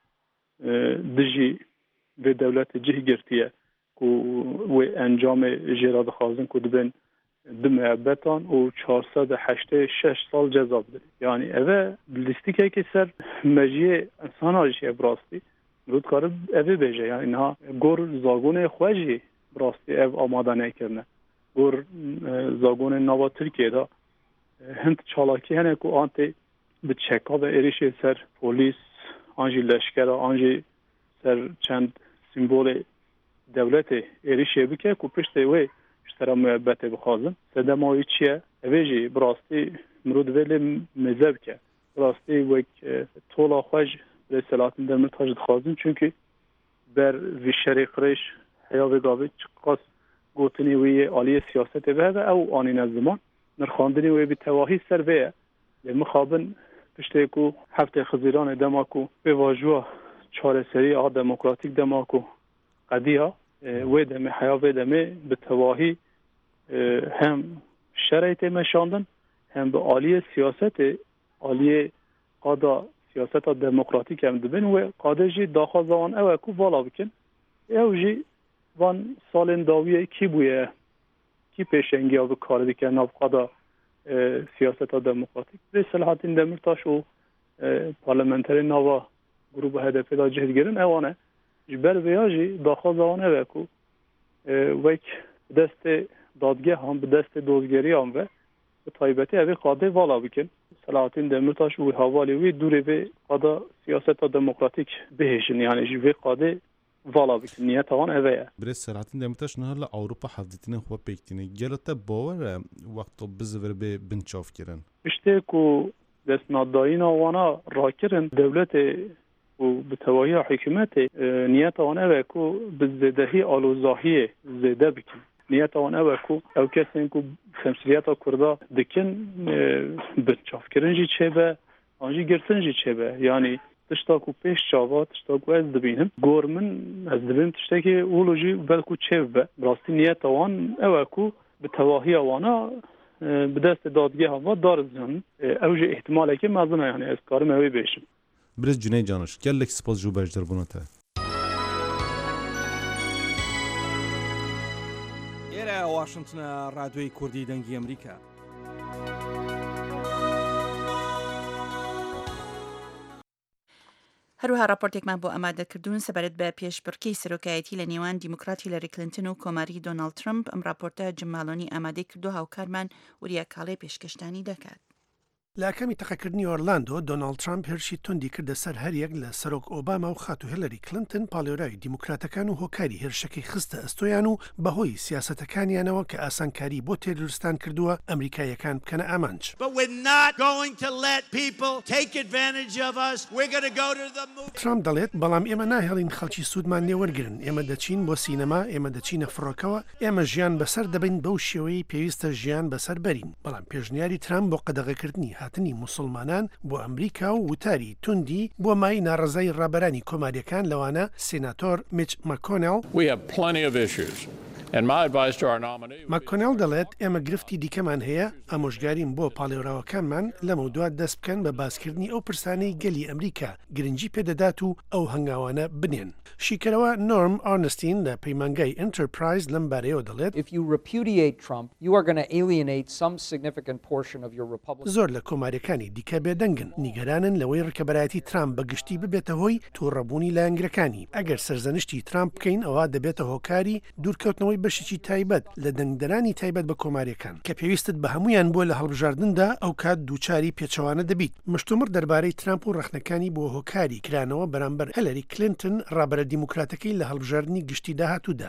S5: دجی به دولت جه گرتیه که و انجام جیرا دخوازن که دبن دمعبتان و 486 سال جزا بده یعنی اوه لیستی که سر مجیه انسان هاجیه براستی رود کار اوه بیجه یعنی اینها گر زاگون خوشی براستی او آماده نکرنه گر زاگون نوا ترکیه دا هند چالاکی هنه که آنتی به چکا به ایریش سر پولیس آنجی لشکر آنجی سر چند سیمبول دولت ایریشه بکه که پشت اوه اشترا محبت بخوازن سدمایی چیه اویجی براستی مرود ویلی مذب که براستی وک طولا خوش به سلاتین در مرتاج دخوازن چونکه بر وی شریقریش حیاوه گاوه چقاس گوتنی وی آلی سیاست بهده او آنین از زمان نرخاندنی وی بی تواهی سر ویه مخابن پشته که هفته خزیران دماکو به واجوه چاره سری آه دموکراتیک دماکو قدیه و دم حیاوه دمه به تواهی هم شرایط مشاندن هم به عالی سیاست عالی قادا سیاست دموکراتیک هم دبن و قاده جی داخل زمان او کو والا بکن او جی وان سالن داویه کی بویه کی پیشنگی او کار دیگه ناو قادا سیاست دموکراتیک به صلاحیت دمرتاش و پارلمانتری نوا گروه هدف دا جهت گیرن اوانه جبر ویاجی داخل زمان او کو وک دست دادگاه هم به دست دوزگیری هم و به طایبتی اوی قاده والا بکن سلاطین دمرتاش و حوالی وی دوره به قضا سیاست دموکراتیک بهشن یعنی جوی قاده والا بکنیه توان اوه
S16: برای سرعتین دمتاش نه ل اروپا حفظتینه خوب پیکتینه گلت باور وقت بزور به بنچاف کردن
S5: اشته کو دست نادایین وانا راکرن دولت و به توایی حکومت نیت آن اوه کو به زدهی آلوزاهی زده بکن نیت آن اوه کو او کسی کو تمثیلیت کرده دکن بنچاف کردن جی چه به آنجی گرتن جی چه به یعنی تشتا کو پیش چاوا تشتا کو از دبینم گورمن از دبینم تشتا که اولوژی بلکو چه به براستی نیت آن اوه کو به توایی وانا به دست دادگاه ها دارزن اوج احتماله که مزنه یعنی از کار موی بشم
S16: برز جنای جانش گلک سپاس جو بجدر بونته
S17: ئێرە واشنگتنە ڕادیۆی کوردی دەنگی ئەمریکا.
S3: هەروها راپۆرتێکمان بۆ ئامادەکردوون سەبارەت بە پێشبڕکێی سەرۆکایەتی لە نێوان دیموکراتی هیلاری کلینتن و کۆماری دۆناڵد ترامپ ئەم راپۆرتە جمالۆنی ئامادەی کردو هاوکارمان وریا کاڵێ پێشکەشتانی دەکات.
S15: لاکەمی تەقەکردنی ئۆرلاندۆ دۆناڵد ترامپ هێرشی توندی کردە سەر هەریەک لە سەرۆک ئۆباما و خات و هیلاری کلینتن پاڵێوراوی دیموکراتەکان و هۆکاری هێرشەکەی خستە ئەستۆیان و بەهۆی سیاسەتەکانیانەوە کە ئاسانکاری بۆ تێروریستان کردووە ئەمریکایەکان بکەنە ئامانج. ترامپ دەڵێت بەڵام ئێمە ناهێڵین خەڵکی سوودمان لێوەرگرن، ئێمە دەچین بۆ سینەما، ئێمە دەچینە فڕۆکەوە، ئێمە ژیان بەسەر دەبین بەو شێوەیە پێویستە ژیان بەسەر بەرین. بەڵام پێشنیاری ترامپ بۆ قەدەغەکردنی هاتنی موسڵمانان بۆ ئەمریکا و وتاری توندی بۆ مای ناڕزای ڕابەرانی کۆماریەکان لەوانە سێناتۆر میچ مەکۆنێڵ مەکۆنێڵ دەڵێت ئێمە گرفتی دیکەمان هەیە ئامۆژگاریم بۆ پاڵێوراوەکانمان لەمە دوات دەست بکەن بە باسکردنی ئەو پرسانەی گەلی ئەمریکا گرنگی پێدەدات و ئەو هەنگاوانە بنێن. شیکەرەوە نۆرم ئارنستین لە پەیمانگای ئینتەرپرایز لەم بارەیەوە دەڵێت زۆر لە کۆماریەکانی دیکە بێدەنگن نیگەرانن لەوەی ڕکەبەرایەتی ترامپ بەگشتی ببێتە هۆی تووڕەبوونی لایەنگرەکانی. ئەگەر سەرزەنشتی ترامپ بکەین ئەوە دەبێتە هۆکاری دوورکەوتنەوەی بەشێکی تایبەت لە دەنگدەرانی تایبەت بە کۆماریەکان کە پێویستت بە هەمویان بۆ لە هەڵبژاردندا ئەو کات دووچاری پێچەوانە دەبیت. مشتومڕ دەربارەی ترامپ و ڕەخنەکانی بۆ هۆکاری کرانەوە بەرامبەر هیلاری کلینتن ڕابەرە دیموکراتەکەی لە هەڵبژاردننی گشتی داهاتوودا.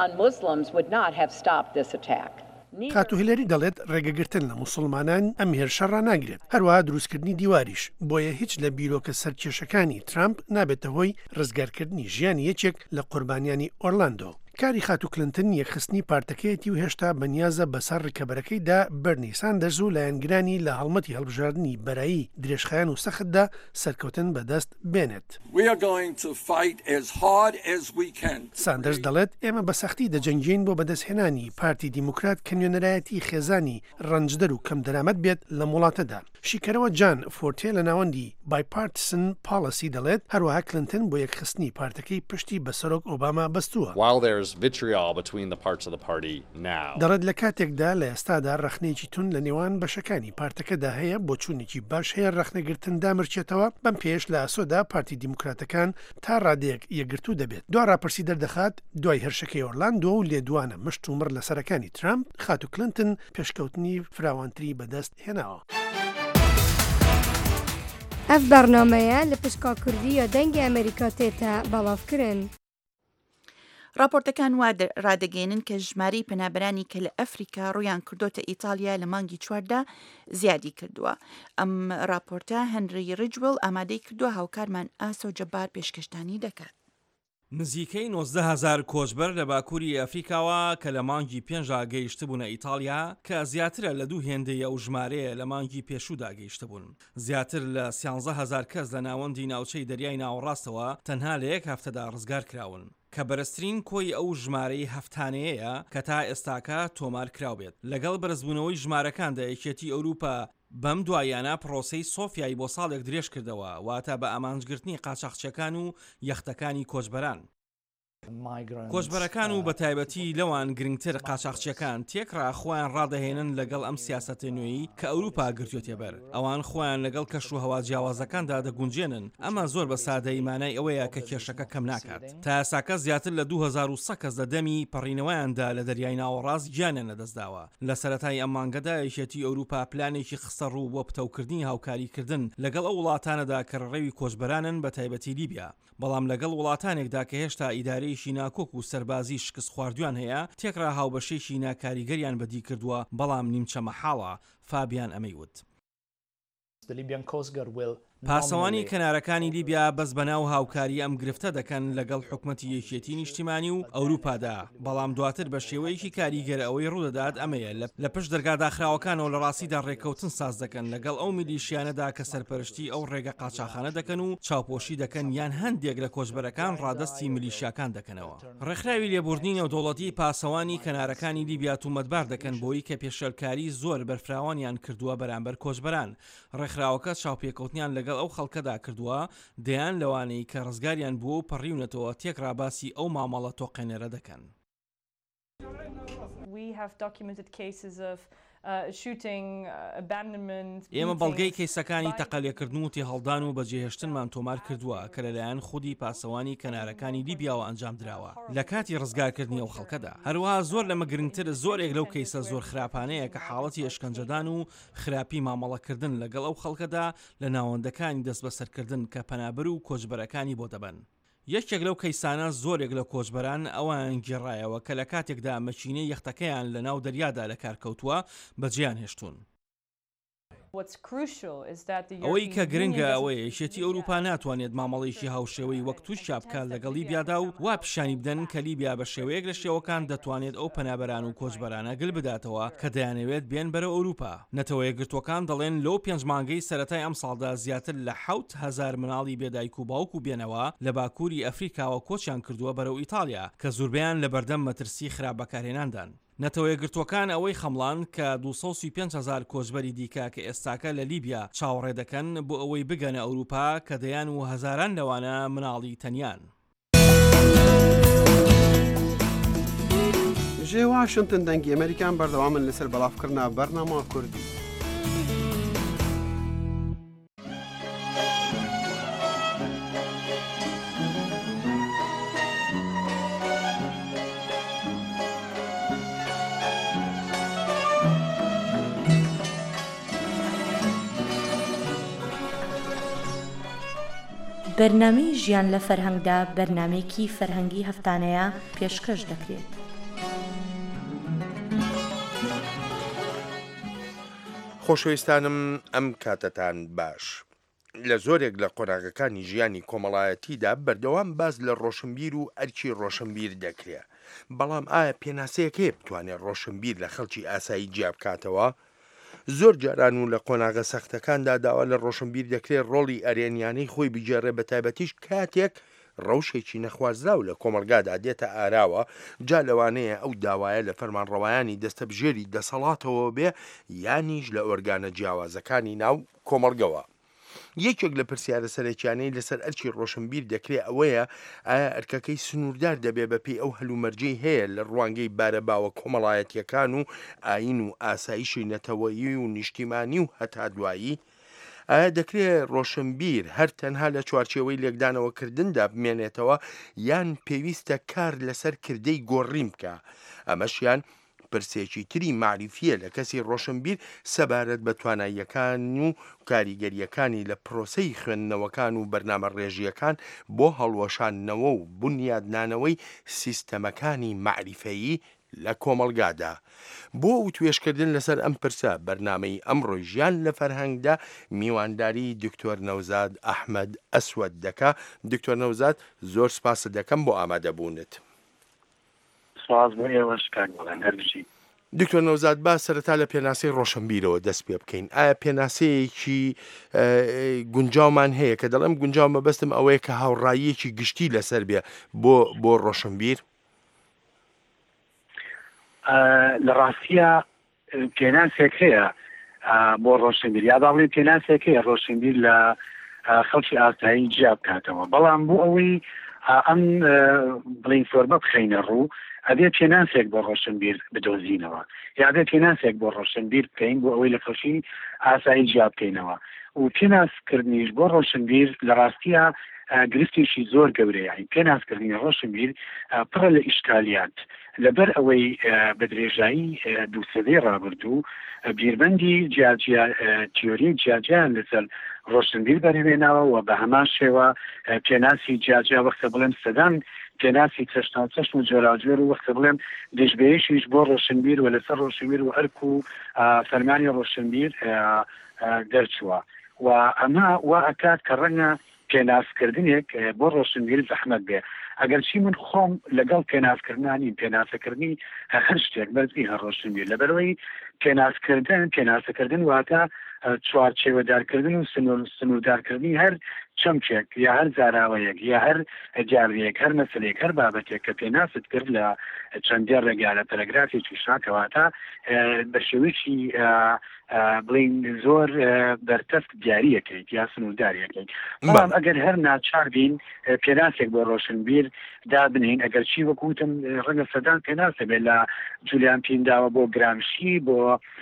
S15: خات و هیلاری دەڵێت ڕێگەگرتن لە موسڵمانان ئەم هێرشە ڕاناگرێت، هەروەها دروستکردنی دیواریش، بۆیە هیچ لە بیرۆکە سەرکێشەکانی ترامپ نابێتە هۆی ڕزگارکردنی ژیانی یەکێک لە قوربانیانی ئۆرلاندۆ. کاری خات و کلینتن یەکخستنی پارتەکەیەتی و هێشتا بەنیازە بەسەر ڕکەبەرەکەیدا بەرنی ساندەرز و لایەنگرانی لە هەڵمەتی هەڵبژاردننی بەرایی درێژخایان و سەختدا سەرکەوتن بەدەست بێنێت. ساندەرز دەڵێت ئێمە بە سەختی دەجەنگین بۆ بەدەستهێنانی پارتی دیموکرات کە نوێنەرایەتی خێزانی ڕەنجدەر و کەم دەرامەت بێت لە وڵاتەدا. شیکەرەوە جان فۆرتێ لە ناوەندی بایپارتسن پاڵسی دەڵێت هەروەها کلینتن بۆ یەکخستنی پارتەکەی پشتی بە سەرۆک ئۆباما بەستووە. دەڵێت لە کاتێکدا لە ئێستادا ڕەخنێکی تون لە نێوان بەشەکانی پارتەکەدا هەیە بۆ چوونێکی باش هەیە ڕەخنەگرتن دامرچێتەوە بەم پێش لە ئاسۆدا پارتی دیموکراتەکان تا ڕادەیەک یەکگرتوو دەبێت. دوا راپرسی دەردەخات دوای هێرشەکەی ئۆرلاندۆ و لێدوانە مشت و مڕ لە سەرەکانی ترامپ خات و کلینتن پێشکەوتنی فراوانتری بەدەست هێناوە.
S18: ئەف بەرنامەیە لە پشکا کوردیە دەنگی ئەمریکا تێتە بەڵاوکردن.
S3: راپۆرتەکان ڕادەگەێنن کە ژماری پەنابەرانی کە لە ئەفریقا ڕویان کردۆتە ئیتالیا لە مانگی چواردا زیادی کردووە. ئەم راپۆرتە هەنری ریجوەل ئامادەی کردووە هاوکارمان ئاسۆ جەبار پێشکەشتانی دەکات.
S17: نزیکەی 19,000 کۆچبەر لە باکووری ئەفریقاوە کە لە مانگی پێنجا گەیشتبوون ئیتالیا کە زیاترە لە دوو هێندەیە و ژمارەیە لە مانگی پێشودا گەیشتبوون. زیاتر لە 13,000 کەس لە ناوەندی ناوچەی دەریای ناوەڕاستەوە تەنها لە یەک هەفتەدا ڕزگار کراون کە بەرزترین کۆی ئەو ژمارەی هەفتانەیەیە کە تا ئێستاکە تۆمار کراو بێت. لەگەڵ بەرزبوونەوەی ژمارەکاندا یەکێتی ئەوروپا بەم دوایانە پرۆسەی سۆفیای بۆ ساڵێک درێژ کردەوە واتە بە ئامانجگرتنی قاچاقچیەکان و یەختەکانی کۆچبەران. کۆچبەرەکان و بە تایبەتی لەوان گرنگتر قاچاقچیەکان تێکرا خۆیان ڕادەهێنن لەگەڵ ئەم سیاسەتە نوێی کە ئەوروپا گرتوێتێ بەر ئەوان خۆیان لەگەڵ کەش و هەوا جیاوازەکاندا دەگونجێنن ئەمە زۆر بە سادەی مانای ئەوەیە کە کێشەکە کەم ناکات تا یاساکە زیاتر لە 2100 کەس لە دەمی پەڕینەوەیاندا لە دەریای ناوەڕاست گیانیان لەدەستداوە لە سەرەتای ئەم مانگەدا یەکێتی ئەوروپا پلانێکی خستە ڕوو بۆ پتەوکردنی هاوکاریکردن لەگەڵ ئەو وڵاتانەدا کە ڕێوی کۆچبەرانن بە تایبەتی لیبیا بەڵام لەگەڵ وڵاتانێکدا کە هێشتا ئیدارەیەکی ناکۆک و سەربازی شکست خواردویان هەیە تێکرا هاوبەشێکی ناکاریگەریان بەدی کردووە بەڵام نیمچە مەحاڵە فابیان ئەمەیوت پاسەوانی کەنارەکانی لیبیا بەس بەناو هاوکاری ئەم گرفتە دەکەن لەگەڵ حکومەتی یەکێتی نیشتیمانی و ئەوروپادا بەڵام دواتر بە شێوەیەکی کاریگەر ئەوەی ڕوودەدات ئەمەیە لە پشت دەرگاداخراوەکانەوە لە ڕاستیدا ڕێکەوتن ساز دەکەن لەگەڵ ئەو میلیشیانەدا کە سەرپەرشتی ئەو ڕێگە قاچاخانە دەکەن و چاوپۆشی دەکەن یان هەندێک لە کۆچبەرەکان ڕادەستی میلیشیاکان دەکەنەوە ڕێکخراوی لێبوردنی نێودەوڵەتی پاسەوانی کەنارەکانی لیبیا تومەتبار دەکەن بۆی کە پێشەلکاری زۆر بەرفراوانیان کردووە بەرامبەر کۆچبەران ڕێکخراوەکە چاوپێکەوتنیان لەگەڵ ئەو خەڵکەدا کردووە دەیان لەوانەی کە ڕزگاریان بووە و پەڕیونەتەوە تێکرا باسی ئەو مامەڵە تۆقێنەرە دەکەن. ئێمە بەڵگەی کەیسەکانی تەقەلێکردن و تێهەڵدان و بەجێهێشتنمان تۆمار کردووە کە لەلایەن خودی پاسەوانی کەنارەکانی لیبیاوە ئەنجام درراوە لە کاتی ڕزگارکردنی ئەو خەڵکەدا هەروەها زۆر لەمە گرنگتر زۆرێک لەو کەیسە زۆر خراپانەیە کە حاڵەتی ئەشکەنجەدان و خراپی مامەڵەکردن لەگەڵ ئەو خەڵکەدا لە ناوەندەکانی دەست بەسەرکردن کە پەنابەر و کۆچبەرەکانی بۆ دەبن. یەکێک لەو کەیسانە زۆرێک لە کۆچبەران ئەوان گێڕایەوە کە لە کاتێکدا مەچینەی یەختەکەیان لە ناو دەریادا لە کارکەوتووە بەجێیان هێشتون. ئەوەی کە گرنگە ئەوەیە یەکێتی ئەوروپا ناتوانێت مامەڵێکی هاوشێوەی وەک تووشیا بکات لەگەڵ لیبیادا و وا پیشانی بدەن کە لیبیا بە شێوەیەک لە شێوەکان دەتوانێت ئەو پەنابەران و کۆچبەرانە گل بداتەوە کە دەیانەوێت بێن بەرە ئەوروپا. نەتەوە یەکگرتوەکان دەڵێن لەو 5 مانگەی سەرەتای ئەم ساڵدا زیاتر لە 7,000 مناڵی بێدایک و باوک و بێنەوە لە باکووری ئەفریقاوە کۆچیان کردووە بەرەو ئیتالیا کە زۆربیان لە بەردەم مەترسی خراپ بەکارهێناندان. نەتەوە یەکگرتوەکان ئەوەی خەمڵان کە 235,000 کۆچبەری دیکە کە ئێستاکە لە لیبیا چاوەڕێ دەکەن بۆ ئەوەی بگەنە ئەوروپا کە دەیان و هەزاران لەوانە مناڵی تەنیان.
S19: ژێ واشنتن دەنگی ئەمریکان بەردەوامن لەسەر بەڵافکردنا بەرنامە کوردی.
S20: بەرنامەی ژیان لە فەرهەنگدا بەرنامەیەکی فەرهەنگی هەفتانەیە پێشکەش دەکرێت.
S9: خۆشەویستانم ئەم کاتتان باش. لە زۆرێک لە قۆناغەکانی ژیانی کۆمەڵایەتیدا بەردەوام باز لە ڕۆشنبیر و ئەرکی ڕۆشنبیر دەکرێت. بەڵام ئایا پێناسەیەک هەیە بتوانێت ڕۆشنبیر لە خەڵکی ئاسایی جیا بکاتەوە؟ زۆر جاران و لە قۆناغە سەختەکاندا داوا لە ڕۆشنبیر دەکرێت ڕۆڵی ئەرێنیانەی خۆی بجێڕێ بە تایبەتیش کاتێک ڕەوشێکی نەخوازراو لە کۆمەلگادا دێتە ئاراوە جا لەوانەیە ئەو داوایە لە فەرمانڕەوایانی دەستەبژێری دەسەڵاتەوە بێ یانیش لە ئۆرگانە جیاوازەکانی ناو کۆمەلگەوە. یەکێک لە پرسیارە سەرەکیانەی لەسەر ئەرکی ڕۆشنبیر دەکرێت ئەوەیە ئایا ئەرکەکەی سنووردار دەبێ بەپێی ئەو هەلومەرجەی هەیە لە ڕوانگەی بارەباوە کۆمەڵایەتیەکان و ئاین و ئاسایشی نەتەوەیی و نیشتیمانی و هەتا دوایی؟ ئایا دەکرێت ڕۆشنبیر هەر تەنها لە چوارچێوەی لێکدانەوەکردندا بمێنێتەوە یان پێویستە کار لەسەر کردەی گۆڕیم بکە؟ ئەمەشیان پرسێکی تری معریفیە لە کەسی ڕۆشنبیر سەبارەت بە تواناییەکان و کاریگەریەکانی لە پرۆسەی خوێندنەوەکان و بەرنامە ڕێژیەکان بۆ هەڵوەشانەوە و بنیادنانەوەی سیستەمەکانی معریفەیی لە کۆمەلگادا. بۆ و توێشکردن لەسەر ئەم پرسە بەرنامەی ئەمڕۆی ژیان لە فەرهەنگدا میوانداری دکتۆر نەوزاد ئەحمەد ئەسوەد دەکا. دکتۆر نەوزاد زۆر سپاس دەکەم بۆ ئامادەبوونت. دکتۆر نەوزاد با سەرەتا لە پێناسەی ڕۆشنبیرەوە دەست پێ بکەین. ئایا پێناسەیەکی گونجاومان هەیە کە دەڵێم گونجاو مەبەستم ئەوەیە کە هاوڕاییەکی گشتی لەسەر بێ بۆ ڕۆشنبیر؟
S21: لە ڕاستیە پێناسێک هەیە بۆ ڕۆشنبیر یا باڵێ پێناسێک هەیە ڕۆشنبیر لە خەڵکی ئاسایی جیا بکاتەوە، بەڵام بۆ ئەوەی ئەم بڵین فۆرمە بخەینە ڕوو ئەبێ پێناسێک بۆ ڕۆشنبیر بدۆزینەوە یاابێ پێناسێک بۆ ڕۆشنبیر بکەین بۆ ئەوەی لە خۆشی ئاسایی جیا بکەینەوە و پێناسکردنیش بۆ ڕۆشنبیر لە ڕاستیە گرفتێکی زۆر گەورەیە پێناسکردنی ڕۆشنبیر پڕە لە ئیشکالیات لەبەر ئەوەی بە درێژایی دووسەدەی ڕابردوو بیربەندی تیۆری جیاجیان لەسەر ڕۆشنبیر بەرهێناوە و بە هەمان شێوە پێناسی جیاجیا وەختە بڵێم سەدان پێناسی چەشت و جۆراجێر و وەختە بڵێم دژبەیەشیش بۆ ڕۆشنبیر و لەسەر ڕۆشنبیر و ئەرک و فەرمانی ڕۆشنبیر دەرچووە و ئەمە وا ئەکات کە ڕەنگە پێناسکردنێک بۆ ڕۆشنبیر زەحمەت بێ ئەگەر چی من خۆم لەگەڵ پێناسکردنانی پێناسەکردنی هەر شتێک بەرزی هەر ڕۆشنبیر لەبەرەوەی پێناسەکردن واتە چوارچێوەدارکردن و سنووردارکردنی هەر چەمکێک یا هەر زاراوەیەک یا هەر جارویەک هەر مەسلەیەک هەر بابەتێک کە پێناست کرد لە چەندێر ڕێگا لە پەرەگرافێکی شاکەواتە بە شێوەیەکی بڵین زۆر بەرتەست دیاریەکەیت یا سنوورداریەکەیت بەڵام ئەگەر هەر ناچار بین پێناسێک بۆ ڕۆشنبیر دابنین ئەگەر چی وەکوتم ڕەنگە سەدان پێناسە بێت لە جولیان پینداوە بۆ گرامشی بۆ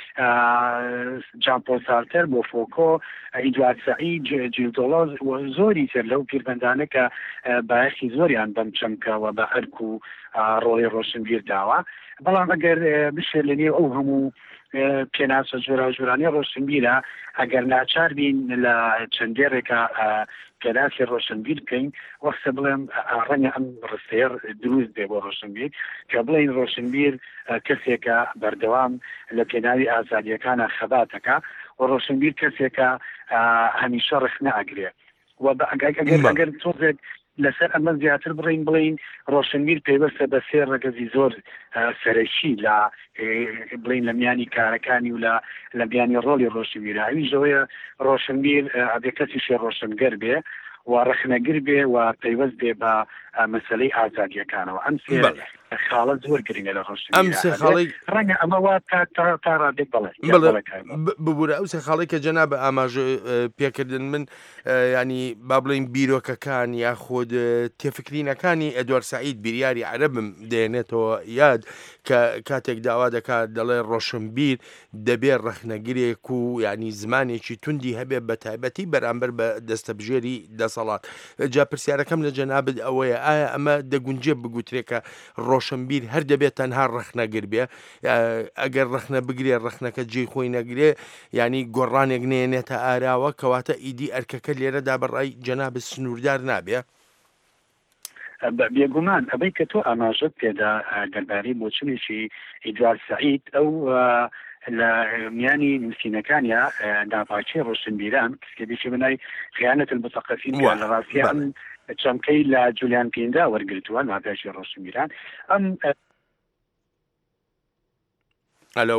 S21: جان پۆل سارتر بۆ فۆکۆ ئیدوارد سەعید جیلدۆڵۆز زۆری تر لەو پیربەندانە کە بایەخی زۆریان بەم چەمکەوە بە ئەرک و ڕۆڵی ڕۆشنبیر داوە بەڵام ئەگەر بشێ لە نێو ئەو هەموو پێناسە جۆرانی ڕۆشنبیرە ئەگەر ناچار بین لە چەندێڕێکە پێناسی ڕۆشنبیر بکەین وەختە بڵێم ڕەنگە ئەم ڕستەیە دروست بێ بۆ ڕۆشنبیر کە بڵین ڕۆشنبیر کەسێکە بەردەوام لە پێناوی ئازادیەکانە خەباتەکە و ڕۆشنبیر کەسێکە هەمیشە ڕخنە ئەگرێ و ئەگەر تۆزێک لەسەر ئەمە زیاتر بڵین ڕۆشنبیر پێوەستە بە سێ ڕەگەزی زۆر سەرەکی لە بڵین لە میانی کارەکانی و لە بیانی ڕۆلی ڕۆشنبیر ئەویشەوەیە ڕۆشنبیر ئەبێ کەسیشی ڕۆشنگەر بێ و ڕخنەگر بێ و پەیوەست بێ بە مەسەلەی ئازادیەکانەوە ئەم سێ خاڵە زۆر گرنگە لە ڕۆشنبیر ڕەنگە ئەمەوە تا ڕادێک
S9: ببوورە ئەو سێ خاڵی کە جەناب ئاماژە پێکردن من ینی با بڵین بیرۆکەکان یاخود تێفکرینەکانی ئەدوارد سەعید بیریاری عەرەبم دێنێتەوە یاد کە کاتێک داوا دەکات دەڵێ ڕۆشنبیر دەبێت ڕەخنەگرێک و ینی زمانێکی توندی هەبێت بە تایبەتی بەرامبەر بە دەستەبژێری دەسەڵات جا پرسیارەکەم لە جەنابت ئەوەیە ئایا ئەمە دەگونجێ بگوترێکە ڕۆشنبیر هەر دەبێت تەنها ڕەخنەگر بێ ئەگەر ڕەخنە بگرێ ڕەخنەکە جێی خۆی نەگرێ ینی گۆڕانێک نێنێتە ئاراوە کەواتە ئیدی ئەرکەکە لێرەدا بەڕای جەناب سنووردار نابێ
S21: بێگومان ئەبەی کە تۆ ئاماژت پێدا دەربارەی بۆچونێکی ئیدوارد سەعید ئەو لە میانی نووسینەکانیا داپاچی ڕۆشنبیران کە دیشی بنای خیانەت المثقفین لە ڕاستیان چەمکەی لە جولیان پێندا وەرگرتووە ناپێشی ڕۆشنبیران ئەم
S9: ئەلو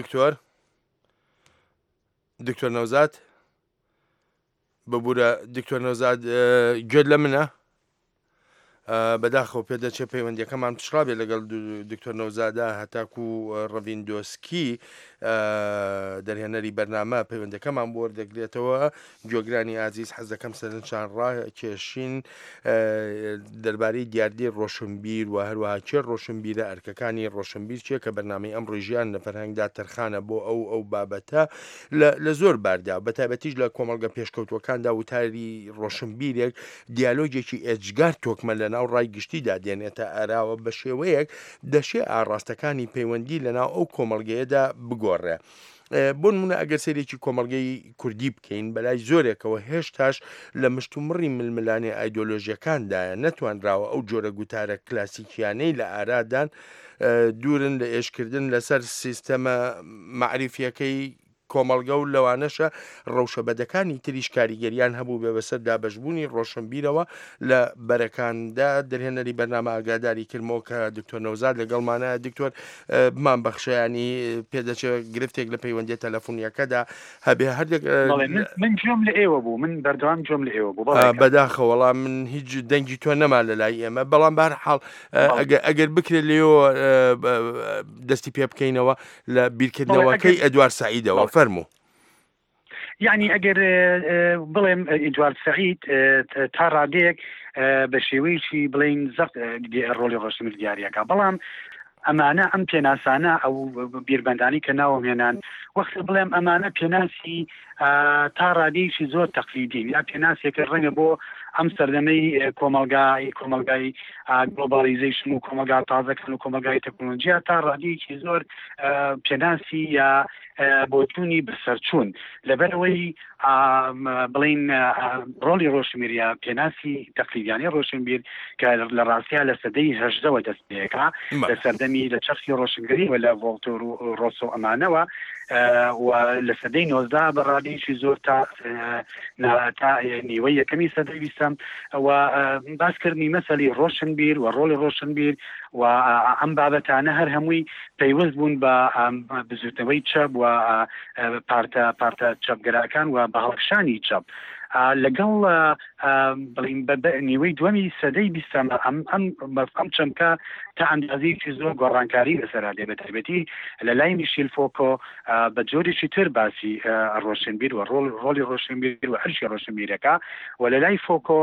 S9: دکتۆر نەوزاد ببوورە دکتۆر نەوزاد گوێت لە منە بەداخەوە پێدەچێت پەیوەندیەکەمان پشڕابێ لەگەڵ دکتۆر نەوزادا هەتاکو ڕەڤیندۆسکی دەرهێنەری بەرنامە پەیوەندەکەمان بۆ وەردەگرێتەوە گوێگرانی ئازیز حەز دەکەم سەرنجشان ڕاکێشین دەربارەی دیاردەی ڕۆشنبیر و هەروەها کێ ڕۆشنبیرە ئەرکەکانی ڕۆشنبیر چیە کە بەرنامەی ئەم ڕێژیان لە فەرهەنگدا تەرخانە بۆ ئەو بابەتە لە زۆر باردا بە تایبەتیش لە کۆمەڵگە پێشکەوتوەکاندا وتاری ڕۆشنبیرێک دیالۆگێکی ئێجگار تۆکمە لە ناو ڕای گشتیدا دێنێتە ئاراوە بە شێوەیەک دەشێ ئاڕاستەکانی پەیوەندی لەناو ئەو کۆمەڵگەیەدا بگۆڕێ بۆ نمونە ئەگەر سەرێکی کۆمەڵگەی کوردی بکەین بەلای زۆرێکەوە هێشتاش لە مشتومڕی ململانی ئایدۆلۆژیەکاندایە نەتوانراوە ئەو جۆرە گوتارە کلاسیکیانەی لە ئارادان دوورن لە ئێشکردن لەسەر سیستەمە معریفیەکەی کۆمەڵگە و لەوانەشە ڕەوشەبەدەکانی تریش کاریگەریان هەبوو بێ بەسەر دابەشبوونی ڕۆشنبیرەوە لە بەرەکاندا دەرهێنەری بەرنامە ئاگاداری کردمەوە کە دکتۆر نەوزاد لەگەڵمانە دکتۆر بمان بەخشیانی پێدەچێت گرفتێک لە پەیوەندی تەلەفۆنیەکەدا هەبێ هەردێک
S21: من جۆم لە ئێوە بوو من بەردەوام جۆم لە ئێوە بوو
S9: بەداخە وەڵام من هیچ دەنگی تۆ نەما لە لای ئێمە بەڵام بەرحاڵ ئەگەر بکرێت لێەوە دەستی پێ بکەینەوە لە بیرکردنەوەکەی ئەدوارد سەعیدەوە فەرموو
S21: یعنی ئەگەر بڵێم ئیدوارد سەعید تا ڕادەیەک بە شێوەیەکی بڵین زەخت ڕۆلی ڕۆشنبیر دیارەکە بەڵام ئەمانە ئەم پێناسانە ئەو بیربەندانی کە ناوەمێنان وەخت بڵێم ئەمانە پێناسی تا ڕادەیەکی زۆر تەقلیدین یا پێناسێکە ڕەنگە بۆ ئەم سەردەمەی کۆمەلگای گلۆبالیزیشن و کۆمەلگا تازەکان و کۆمەلگای تەکنۆلۆژیا تا ڕادەیەکی زۆر پێناسی یا بۆچوونی بەسەرچوون لەبەرەوەی بڵین ڕۆلی ڕۆشنبیریە پێناسی تەقلیدیانی ڕۆشنبیر کە لە ڕاستیا لە سەدەی هەژدەوە دەست پێەکە لە سەردەمی لە چەرخی ڕۆشنگریوە لە ڤۆڵتۆر و ڕۆسۆ ئەمانەوە و لە سەدەی 19 بەڕادەیەکی زۆر تا نیوەی یەکەمی سەدەی بیستم و باسکردنی مەسەلی ڕۆشنبیر و ڕۆلی ڕۆشنبیر و ئەم بابەتانە هەر هەمووی پەیوەست بوون بە بزوتنەوەی چەپ و پارتە چەپگەراکان و بە هەڵکشانی چەپ لەگەڵ بڵین نیوەی دووەمی سەدەی بیستەمە ئەم چەمکە تا ئەندازەیەکی زۆر گۆڕانکاری بەسەرادێ بە تایبەتی لە لای میشیل فۆکۆ بە جۆرێکی تر باسی ڕۆشنبیر و ڕۆلی ڕۆشنبیر و هەرشی ڕۆشنبیرەکە و لە لای فۆکۆ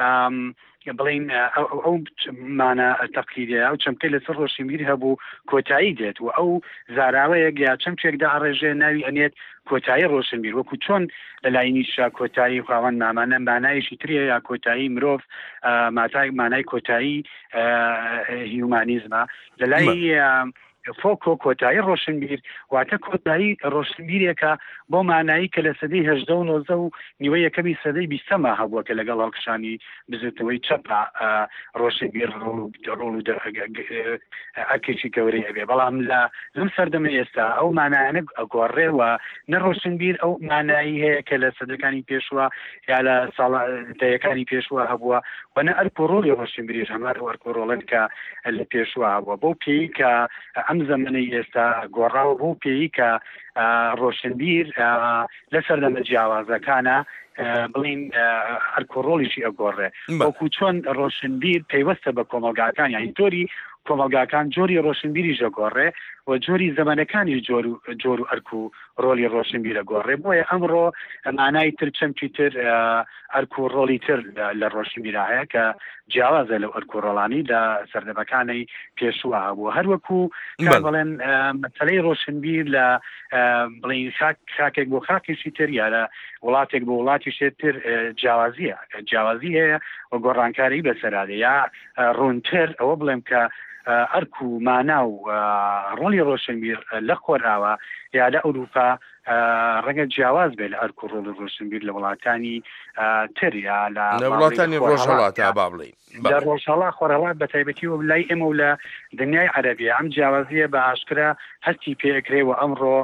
S21: بڵین ئەو مانە تەقلیدیە ئەو چەمکەی لەسەر ڕۆشنبیر هەبوو کۆتایی دێت و ئەو زاراوەیەک یا چەمکێکدا ئاڕێژێ ناوی ئەنێت کۆتایی ڕۆشنبیر وەکو چۆن لە لای نیشا کۆتایی خاوەن مامانە مانایشی تریە یا کۆتایی مرۆڤ مانای کۆتایی هیومانیزمە لە لای فۆکۆ کۆتایی ڕۆشنبیر واتە کۆتایی ڕۆشنبیرێکە بۆ مانایی کە لە سەدەی هەژدە و نۆزدە و نیوەی یەکەمی سەدەی بیستەمە هەبووە کە لەگەڵ هەڵکشانی بزوتنەوەی چەپە ڕۆشنبیر ڕۆڵ و ئەرکێکی گەورەی هەبێ بەڵام لەم سەردەمە ئێستا ئەو مانایانە ئەگۆڕێەوە نە ڕۆشنبیر ئەو مانایی هەیە کە لە سەدەکانی پێشوە یا لە ساڵدەیەکانی پێشوە هەبووە و نە ئەرک و ڕۆڵی ڕۆشنبیریش هەمان ئەرک و ڕۆڵن کە لە پێشوە هەبووە بۆ پێی کە ئەم زەمانەی ئێستا گۆڕاوە بۆ پێی کە ڕۆشنبیر لە سەردەمە جیاوازەکانە بڵین هەرکۆڕۆڵیشی ئەگۆڕێ وەکو چۆن ڕۆشنبیر پەیوەستە بە کۆمەلگاکان یانی تۆری کۆمەلگاکان جۆری ڕۆشنبیریش ئەگۆڕێ و جۆری زەمانەکانی جۆر و ئەرک و ڕۆلی ڕۆشنبیرە گۆڕێ بۆیە ئەمڕۆ مانای تر چەمکی تر ئەرک و ڕۆلی تر لە ڕۆشنبیرە هەیە کە جیاوازە لەو ئەرک و ڕۆڵانی لە سەردەمەکانی پێشوە هەبوو هەروەکو بڵێن مەسەلەی ڕۆشنبیر لە بڵین خاکێک بۆ خاکێکی تر یا لە وڵاتێک بۆ وڵاتی شێتر جیاوازیە جیاوازی هەیە و گۆڕانکاری بەسەرادێ یا ڕوونتر ئەوە بڵێم کە ئەرک و مانا و ڕۆلی ڕۆشنبیر لە خۆراوە یا لە ئەوروپا ڕەنگە جیاواز بێت لە ئەرک و ڕۆڵی ڕۆشنبیر لە وڵاتانی تر یا لە
S9: وڵاتانی ڕۆژهەڵاتە با بڵێ
S21: لە ڕۆژهەڵات خۆرهەڵات بە تایبەتی و لای ئێمە و لە دنیای عەرەبیە ئەم جیاوازیە بە ئاشکرا هەستی پێکرێەوە ئەمڕۆ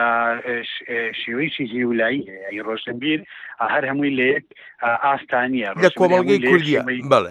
S21: شێوەیەکی هیولایی هەیە ڕۆشنبیر هەر هەمووی لە یەک ئاستانیە
S9: لە کۆمەڵگەی کوردیە بەڵێ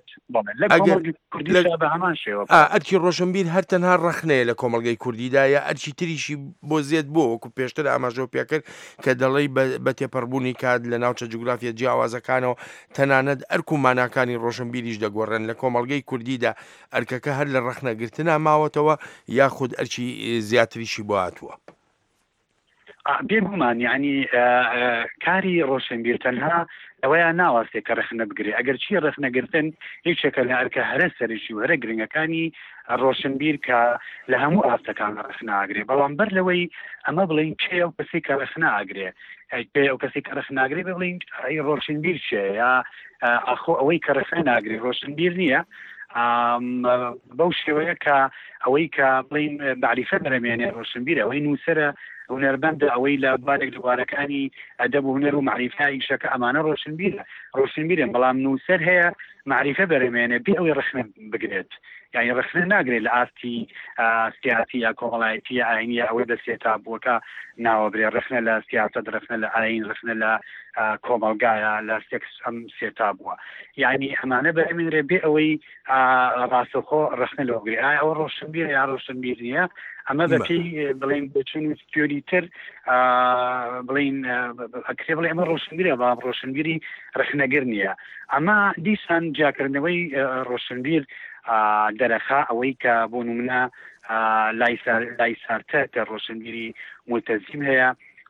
S21: بە هەمان شێوە
S9: ئەرکی ڕۆشنبیر هەر تەنها ڕەخنەیە لە کۆمەڵگەی کوردیدا یا ئەرکی تریشی بۆ زیێت بۆ وەکو پێشتر ئاماژە پێ کرد کە دەڵێی بە تێپەڕبوونی کات لە ناوچە جوگرافیە جیاوازەکانەوە تەنانەت ئەرک و ماناکانی ڕۆشنبیریش دەگۆڕێن لە کۆمەڵگەی کوردیدا ئەرکەکە هەر لە ڕەخنەگرتنا ماوەتەوە یاخود ئەرکی زیاتریشی بۆ هاتووە
S21: بێگومان یعنی کاری ڕۆشنبیر تەنها ئەوەیە ناوەستێ کە ڕخنە بگرێ ئەگەر چی ڕخنەگرتن هیچێکە لە ئەرکە هەرە سەرشی و هەرە گرنگەکانی ڕۆشنبیر کە لە هەموو ئاستەکان ڕخناگرێ بەڵام بەر لەوەی ئەمە بڵین پێ ئەو کەسی کە ڕخناگرێ پێ ئەو کەسی کە ڕخناگرێ بڵین ڕۆشنبیر چێ یا ئەخۆ ئەوەی کە ڕخناگرێ ڕۆشنبیر نییە بەو شێوەیە کە ئەوەی کە بڵین معریفە بەرەمێنێ ڕۆشنبیر ئەوەی نووسرە هونەربەندە ئەوەی لە بارێک لە بوارەکانی ئەدەب و هونەر و معریفایی شەکە ئەمانە ڕۆشنبیرن بەڵام نووسەر هەیە معریفە بەرەمێنێ بێ ئەوەی ڕخنە بگرێت یعنی ڕخنە ناگرێت لە ئاستی سیاسی یا کۆمەڵایەتی ئاینیە ئەوەی دەستێتا بووەکە ناوەبرێ ڕخنە لە سیاست ڕخنە لە ئاین ڕخنە لە کۆمەلگایە لە سێکس ئەم سێتا بووە یعنی ئەمانە بەرەمێنرێ بێ ئەوەی ڕاستەخۆ ڕخنە لەوەگرێ ئایا ئەوە ڕۆشنبیر یا ڕۆشنبیر نییە ئەمە بەپێی بڵین بچون سپیۆری تر بڵین ئەکرێ بڵێ ئەمە ڕۆشنبیرە بەڵام ڕۆشنبیری ڕخنەگر نییە ئەمە دیسان جاکردنەوەی ڕۆشنبیر دەرەخا ئەوەی کە بۆ نمونە لای سارتە کە ڕۆشنبیری مولتەزیم هەیە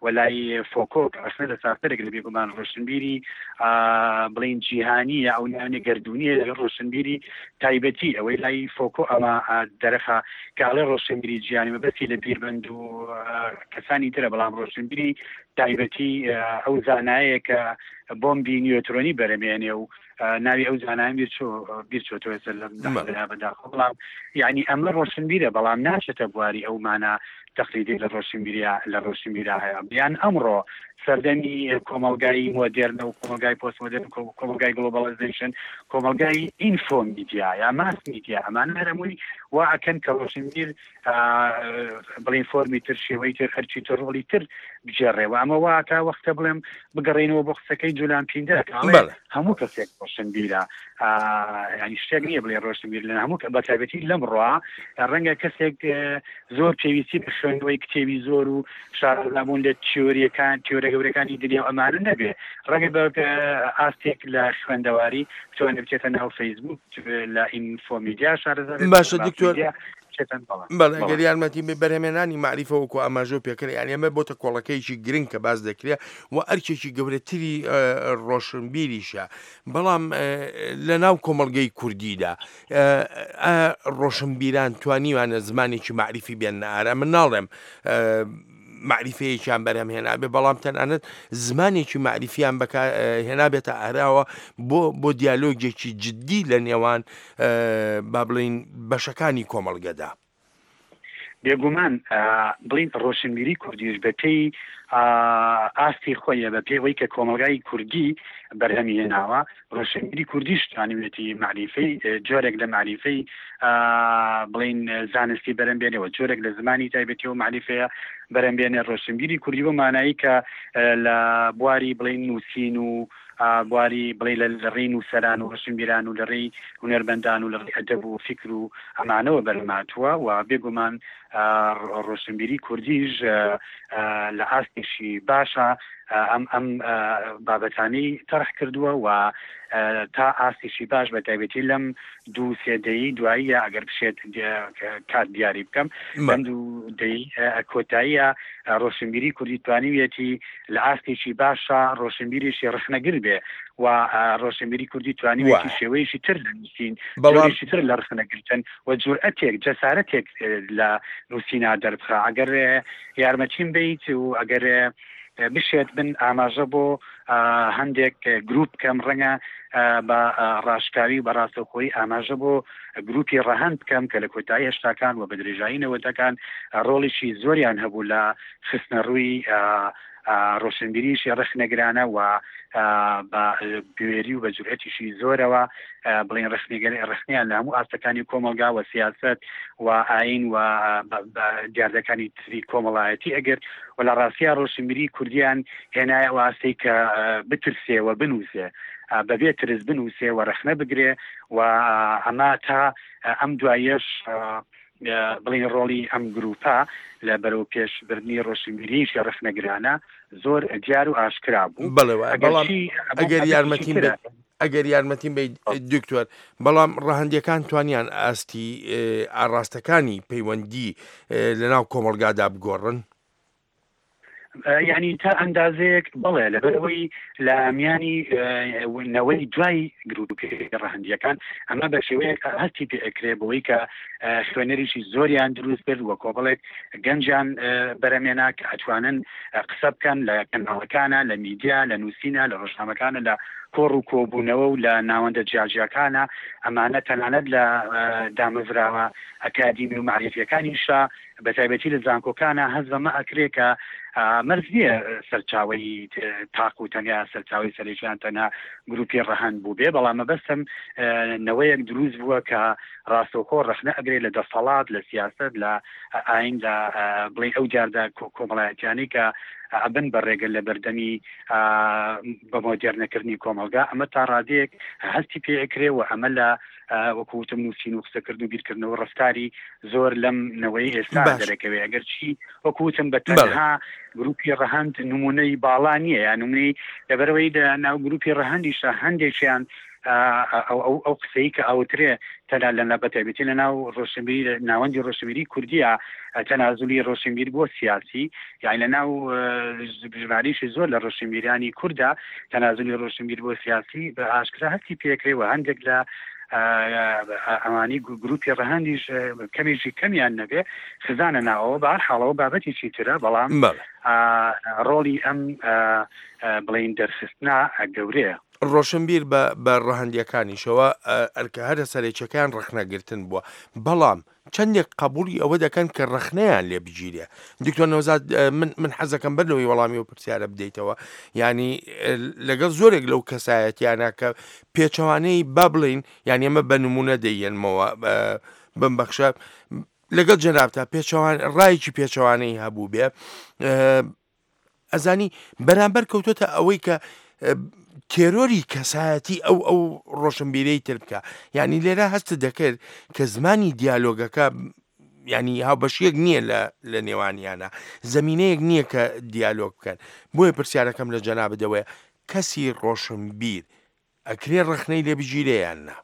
S21: وەلای فۆکۆک ئەسنە لە سافتەرێک لە بێگومان ڕۆشنبیری بڵین جیهانیە ئەو ناوێ گردونیە لەگەڵ ڕۆشنبیری تایبەتی ئەوەی لای فۆکۆ ئەمە دەرەخە کاڵێ ڕۆشنبیری جیهانی مەبەستی لە بیربەند و کەسانی ترە بەڵام ڕۆشنبیری تایبەتی ئەو زانایە کە بۆمبی نیوترۆنی بەرەمێنێ و ناوی ئەو زانایان بیرچۆتەوە لە بەداخۆ بەڵام یعنی ئەمە ڕۆشنبیرە بەڵام ناچێتە بواری ئەومانە تەقلیدی لە ڕۆشنبیرە هەیە بیان ئەمڕۆ سەردەمی کۆمەلگای مۆدێرنە و کۆمەلگای پۆستمۆدێرن کۆمەلگای گلۆباڵایزیشن کۆمەلگای ئینفۆ میدیا یا ماس میدیا ئەمان هەرمووی وا ئەکەن کە ڕۆشنبیر بڵین فۆرمی تر شێوەی تر هەرچی تر ڕۆڵی تر بجێڕێەوە ئەمە واکە وەختە بڵێم بگەڕێنەوە بۆ قسەکەی جولان پیندە هەموو کەسێک ڕۆشنبیرە ینی شتێک نییە بڵێ ڕۆشنبیر لە هەموو بە تایبەتی لەم ڕوا ڕەنگە کەسێک زۆر پێویستی بە خوێندنەوەی کتێبی زۆر و شارەزابوون لە تیۆریەکان تیۆرە گەورەکانی دنیا ئەمانە نەبێ ڕەنگە بە ئاستێک لە خوێندەواری بتوانێت بچێتە ناو فەیسبوک لە ئینفۆ میدیا شارەزا
S9: باشە دکتۆر بەڵێ گەر یارمەتی بەرهەمێنانی معریفە وەکو ئاماژۆ پێکرد یانی ئەمە بۆتە کۆڵەکەیکی گرنگ کە باز دەکرێت و ئەرکێکی گەورەتری ڕۆشنبیریشە بەڵام لە ناو کۆمەڵگەی کوردیدا ڕۆشنبیران توانیوانە زمانێکی معریفی بێنە ئارە من ناڵێم معریفەیەکیان بەرهەمهێنا بێ بەڵام تەنانەت زمانێکی معریفیان هێنابێتە ئاراوە بۆ دیالۆگێکی جددی لە نێوان با بڵین بەشەکانی کۆمەڵگەدا
S21: بێگومان بڵین ڕۆشنبیری کوردیش بە پێی ئاستی خۆیە بە پێوەی کە کۆمەلگای کوردی بەرهەمی هێناوە ڕۆشنبیری کوردیش توانێتی معریفەی جۆرێک لە معریفەی بڵین زانستی بەرەمبێنەوە جۆرێک لە زمانی تایبەتی و معریفەیە بەرەمبێنێ ڕۆشنبیری کوردی بۆ مانایی کە لە بواری بڵین نووسین و بواری بڵێ لە ڕێی نووسەران و ڕۆشنبیران و لە ڕێی هونەربەندان و لە ڕێی ئەدەب و فکر و ئەمانەوە بەرماتووە و بێگومان ڕۆشنبیری کوردیش لە ئاستێکی باشە ئەم بابەتانی تەرح کردووە و تا ئاستێکی باش بە تایبەتی لەم دوو سێدەی دواییە ئەگەر بشێت کات دیاری بکەم لەم دوو دەی کۆتاییە ڕۆشنبیری کوردی توانیوێتی لە ئاستێکی باشە ڕۆشنبیریشی ڕخنەگر بێ و ڕۆشنبیری کوردی توانیوێتی شێوەیەکی تر لەنووسین جۆرێکی تر لە ڕخنەگرتن و جورئەتێک جەسارەتێک لە نووسینا دەربخە ئەگەر یارمەتیم بیت و ئەگەر بشێت بن ئاماژە بۆ هەندێک گروپ کەم ڕەنگە بە ڕاشکاوی و بەڕاستەوخۆی ئاماژە بۆ گروپی ڕەهەند بکەم کە لە کۆتایی هێشتاکان و بە درێژایی نەوەتەکان ڕۆڵێکی زۆریان هەبوو لە خستنە ڕووی ڕۆشنبیریشی ڕخنەگرانە و بە بوێری و بە جورئەتیشی زۆرەوە بڵین ڕخنیان لە هەموو ئاستەکانی کۆمەلگا و سیاست و ئاین و دیاردەکانی تری کۆمەڵایەتی ئەگەر و لە ڕاستیە ڕۆشنبیری کوردیان هێنایە ئاستەی کە بترسێ و بنووسێ بەبێ ترس بنووسێ و ڕخنە بگرێ و ئەمە تا ئەم دوایەش بڵین ڕۆڵی ئەم گروپە لە بەرەو پێشبردننی ڕۆشنبیریشی ڕخنەگرانە زۆر دیار و ئاشکرا بوو
S9: بەڵام ئەگەر یارمەتیم بە دکتۆر بەڵام ڕەهەندیەکان توانیان ئاستی ئاڕاستەکانی پەیوەندی لە ناو کۆمەڵگادا بگۆڕن
S21: یعنی تا ئەندازەیەک بڵێ لەبەرەوەی لە میانی نەوەی دوای گروپی ڕەهەندیەکان ئەمە بە شێوەیەک هەستی پێ ئەکرێ بەوەی کە خوێنەریشی زۆریان دروست کرد وە کۆبڵێک گەنجان بەرەمێنا کە ئەتوانن قسە بکەن لە کەناڵەکانە لە میدیا لە نووسینە لە ڕۆژنامەکانە لە کۆڕ و کۆبوونەوە و لە ناوەندە جیاجیەکانە ئەمانە تەنانەت لە دامەزراوە ئەکادیمی و معرفیەکانیشە بە تایبەتی لە زانکۆکانە هەز بەمە ئەکرێ کە مەرج نییە سەرچاوی تاق و تەنیا سەرچاوی سەرێکیان تەنها گروپی ڕەهەند بوو بێ بەڵام مەبەستم نەوەیەک دروست بووە کە ڕاستەوخۆ ڕەخنە ئەگرێ لە دەسەڵات لە سیاست لە ئاین لە بڵێ ئەو جاردا کۆمەڵایەتیانی کە ئەبن بەڕێگە لە بەردەمی بە مۆدێرنەکردنی کۆمەلگا ئەمە تا ڕادەیەک هەستی پێ ئەکرێ و ئەمە لە وەکوتم نووسین و قسەکردن و بیرکردنەوە ڕفتاری زۆر لەم نەوەی ئێستا دەرەکەوێ ئەگەر چی وەکوتم بە تەنها گروپی ڕەهەند نمونەی باڵا نییە یا نمونەی لەبەرەوەی ناو گروپی ڕەهەندیشە هەندێکیان ئەو قسەی کە ئەوترێ تەلا لە بەتایبەتی لە ناو ڕۆشنبیری ناوەندی ڕۆشنبیری کوردیە تەنازولی ڕۆشنبیر بۆ سیاسی یعنی لە ناو ژماریشی زۆر لە ڕۆشنبیرانی کووردا تەنازولی ڕۆشنبیر بۆ سیاسی بە ئاشکرا هەستی پێکرێەوە هەندێک لە ئەوانی گروپی ڕەهاندیش کەمێکی کەمیان نەبێ خزانە ناوەوە بە هەر حاڵەوە بابەتێکی ترە بەڵام ڕۆڵی ئەم بڵین دەرخستنا گەورەیە
S9: ڕۆشنبیر بە ڕەهەندیەکانیشەوە ئەرکە هەرە سەرێکەکان ڕخنەگرتن بووە بەڵام چەندێک قبولی ئەوە دەکەن کە ڕخنەیان لێ بگیرێ دکتۆر نەوزاد من حەزەکەم بەرەوەی وەڵامی و پرسیارە بدەیتەوە ینی لەگەڵ زۆرێک لەو کەسایەتیانە کە پێچەوانەی با بڵین یعنی ئەمە بە نمونە دەیەنمەوە بمبەخشە لەگەڵ جەنابتا پێچەوان ڕایکی پێچەوانەی هەبوو بێ ئەزانی بەرامبەر کەوتۆتە ئەوەی کە تێرۆری کەسایەتی ئەو ڕۆشنبیرەی تر بکە یعنی لێرە هەست دەکرد کە زمانی دیالۆگەکە ینی هاوبەشیەک نییە لە نێوانیانە زەمینەیەک نییە کە دیالۆگ بکەن بۆیە پرسیارەکەم لە جەنابەدەوەی کەسی ڕۆشنبیر ئەکرێ ڕخنەی لێ بگیرەیان نا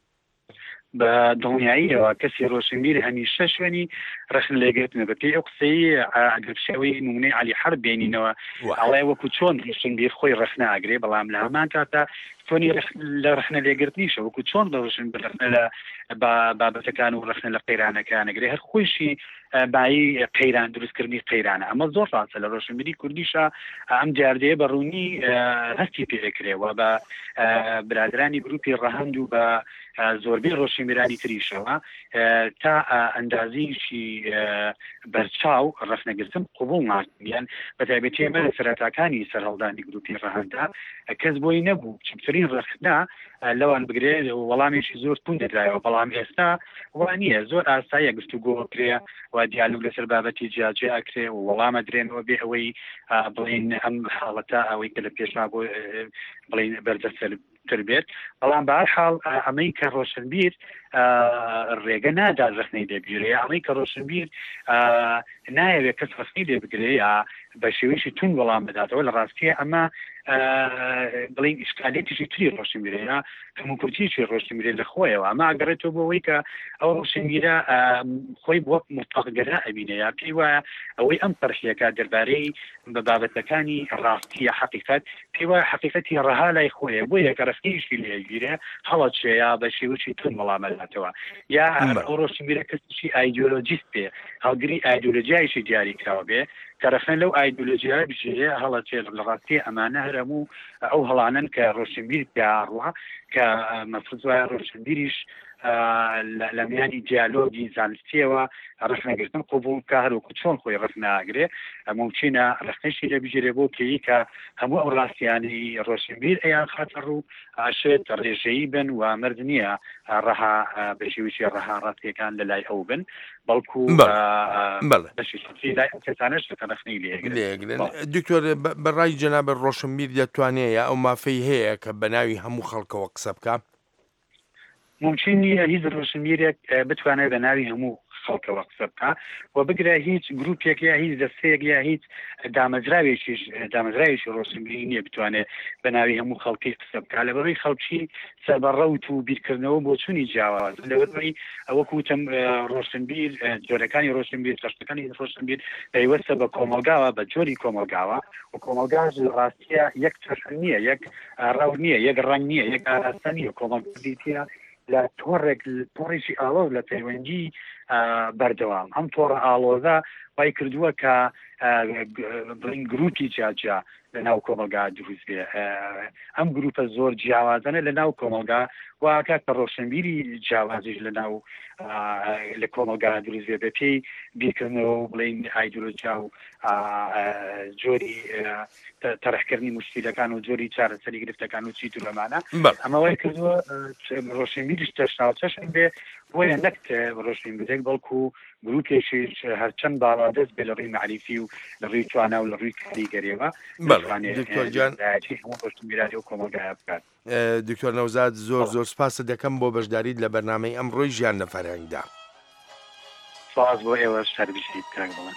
S21: بە دڵنیاییەوە کەسی ڕۆشنبیر هەمیشە شوێنی ڕخن لێگرتنە بە پێی ئەو قسەی ئەگەرشەوەی نمونەی علی حەرب بێنینەوە ئەڵێ وەکو چۆن ڕۆشنبیر خۆی ڕخنە ئاگرێ بەڵام لە هەمان کاتە تۆنی لە ڕخنە لێگرتنیشە وەکو چۆن لە ڕۆشنبیر ڕخنە لە بابەتەکان و ڕخنە لە قەیرانەکانەگرێ هەر خۆشی بایی قەیران دروستکردنی قەیرانە ئەمە زۆر ڕاستە لە ڕۆشنبیری کوردیشە ئەم جاردەیە بە ڕوونی هەستی پێکرێەوە بە برادرانی گروپی ڕەهەند و بە زۆربەی ڕۆشنبیرانی تریشەوە تا ئەندازیشی بەرچاو ڕخنەگرتن قبول ناکەن بەتایبەتی ئێمە لە سەرەتاکانی سەرهەڵدانی گروپی ڕەهەندا کەس بۆی نەبوو چترین ڕخنا لەوان بگرێت وەڵامێکی زۆر تون دەدرایەوە بەڵام ئێستا وانە زۆر ئاساییە گفتوگۆ کرێ و دیالوگ لەسەر بابەتی جیاجێ ئەکرێ و وەڵامە درێنەوە بێ ئەوەی بڵین ئەم حاڵەتە ئەوەی کە لە پێشما بۆ بڵین بەردەستەر تر بێت بەڵام بە هەر حاڵ ئەمەی کە ڕۆشنبیر ڕێگە نادا ڕخنەی لێبگیرێ ئەمەی کە ڕۆشنبیر نایەوێت کەس ڕخنەی لێبگرێ یا بە شێوەیەکی تون وەڵام بداتەوە لە ڕاستیە ئەمە بڵین ئیشکالێتیشی تری ڕۆشنبیرەیە کەموکورتیشی ڕۆشنبیرێ لە خۆیەوە ئەمە ئەگەڕێتەوە بۆ ئەوەی کە ئەو ڕۆشنبیرە خۆی بۆ متەقگەرا ئەبینێ یا پێی وایە ئەوەی ئەم پەرخیەکە دەربارەی بە بابەتەکانی ڕاستیە حقیقەت پێی وایە حقیقەتی ڕەها لای خۆیە بۆ یەکە ڕخنەیشی لێگیرێ هەڵەت شێیا بە شێوەیەکی تون وەڵامەداتەوە یا ئەو ڕۆشنبیرە کەسیشی ئایدۆلۆجیست بێ هەڵگری ئایدۆلۆژیایشی دیاریکراوە بێ کەرەخەن لەو ئایدۆلۆژیای بژێ هەڵەچێت لە ڕاستی ئەمانە هەرموو ئەو هەڵانن کە ڕۆشنبیر پیاڕوە کە مەفروض وایە ڕۆشنبیریش لە میانی دیالۆگی زانستیەوە ڕخنەگرتن قبول کە هەروەکو چۆن خۆی ڕخنەئاگرێ ممکنە ڕخنەیشی لێ بژێرێ بۆ پێی کە هەموو ئەو ڕاستیانی ڕۆشنبیر ئەیان خاتە ڕوو ئاشێت ڕێژەیی بن و مرد نییە ڕەها بە شێوەیەکی ڕەها ڕاستیەکان لە لای ئەو بن بەڵکو کەسانش ڕخنەی لێگرن
S9: دکتۆر بەڕای جەنابەت ڕۆشنبیر دەتوانێت ئەو مافەی هەیە کە بە ناوی هەموو خەڵکەوە قسە بکە
S21: ممکن نییە هیچ ڕۆشنبیرێک بتوانێت بە ناوی هەموو خەڵکەوە قسە بکە و بگرە هیچ گروپێک یا هیچ دەستەیەک یا هیچ دامەزراوێکی ڕۆشنبیری نییە بتوانێت بە ناوی هەموو خەڵکی قسە بکە لە بەڕێی خەڵکی سەربەڕەوت و بیرکردنەوە بۆ چوونی جیاواز لە بەڕێی ئەوەکوتم ڕۆشنبیر جۆرەکانی ڕۆشنبیر چەشتەکانی ڕۆشنبیر پەیوەستە بە کۆمەلگاوە بە جۆری کۆمەلگاوە و کۆمەلگاژ ڕاستیە یەک چەشن نییە یەک ڕەو نییە یەک ڕەنگ نییە یەک ئاراستە نییە کۆمەلگا لە تۆڕێکی ئاڵۆز لە پەیوەندی بەردەوام ئەم تۆڕە ئاڵۆزە وای کردووە کە بڵین گروپی جاجا لە ناو کۆمەلگا دروست بێ ئەم گروپە زۆر جیاوازانە لە ناو کۆمەلگا واکە کە ڕۆشنبیری جیاوازیش لە ناو لە کۆمەلگا دروست بێ بە پێی بیرکردنەوە بڵین ئایدۆلۆژیا و جۆری تەرەحکردنی مشکلەکان و جۆری چارەسەری گرفتەکان و چیت و لەمانە ئەمە وای کردووە ڕۆشنبیریش تەشناوچەشن بێ بۆیە نەکت ڕۆشنبیرێک بەڵکو گروپێکیش هەرچەند باڵادەست بێ لە ڕووی معریفی و لە ڕووی توانە و لە ڕووی کاریگەریەوە هەموو ڕۆشنبیرانی و کۆمەلگایە بکات
S9: دکتۆر نەوزاد زۆر سپاسە دەکەم بۆ بەشداریت لە بەرنامەی ئەمڕۆی ژیان لە فەرهەنگدا
S21: سپاس بۆ ئێوەش سەربیشت کاک بڵێن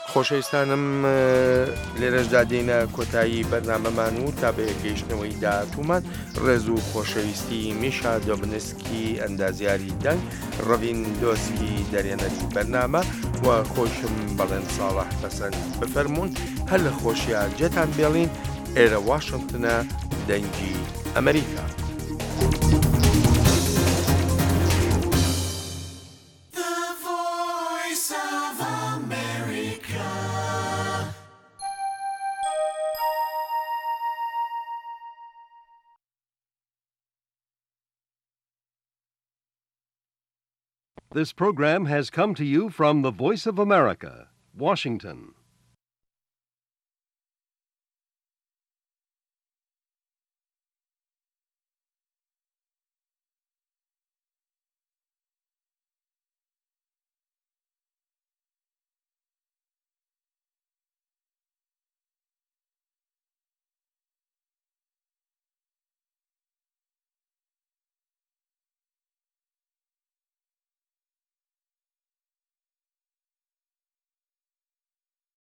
S9: خۆشەویستانم لێرەشدا دێنە کۆتایی بەرنامەمان و تا بە گەیشتنەوەی داهاتوومان ڕێز و خۆشەویستی میشا دۆمنسکی ئەندازیاری دەنگ ڕەڤین دۆسکی دەرێنەری بەرنامە و خۆشم بەڵێن ساڵح پەسەند بفەرمونون هەر لە خۆشیە جێتان بێڵین ئێرە واشنگتنە دەنگی ئەمریکا.
S1: This program has come to you from the Voice of America, Washington.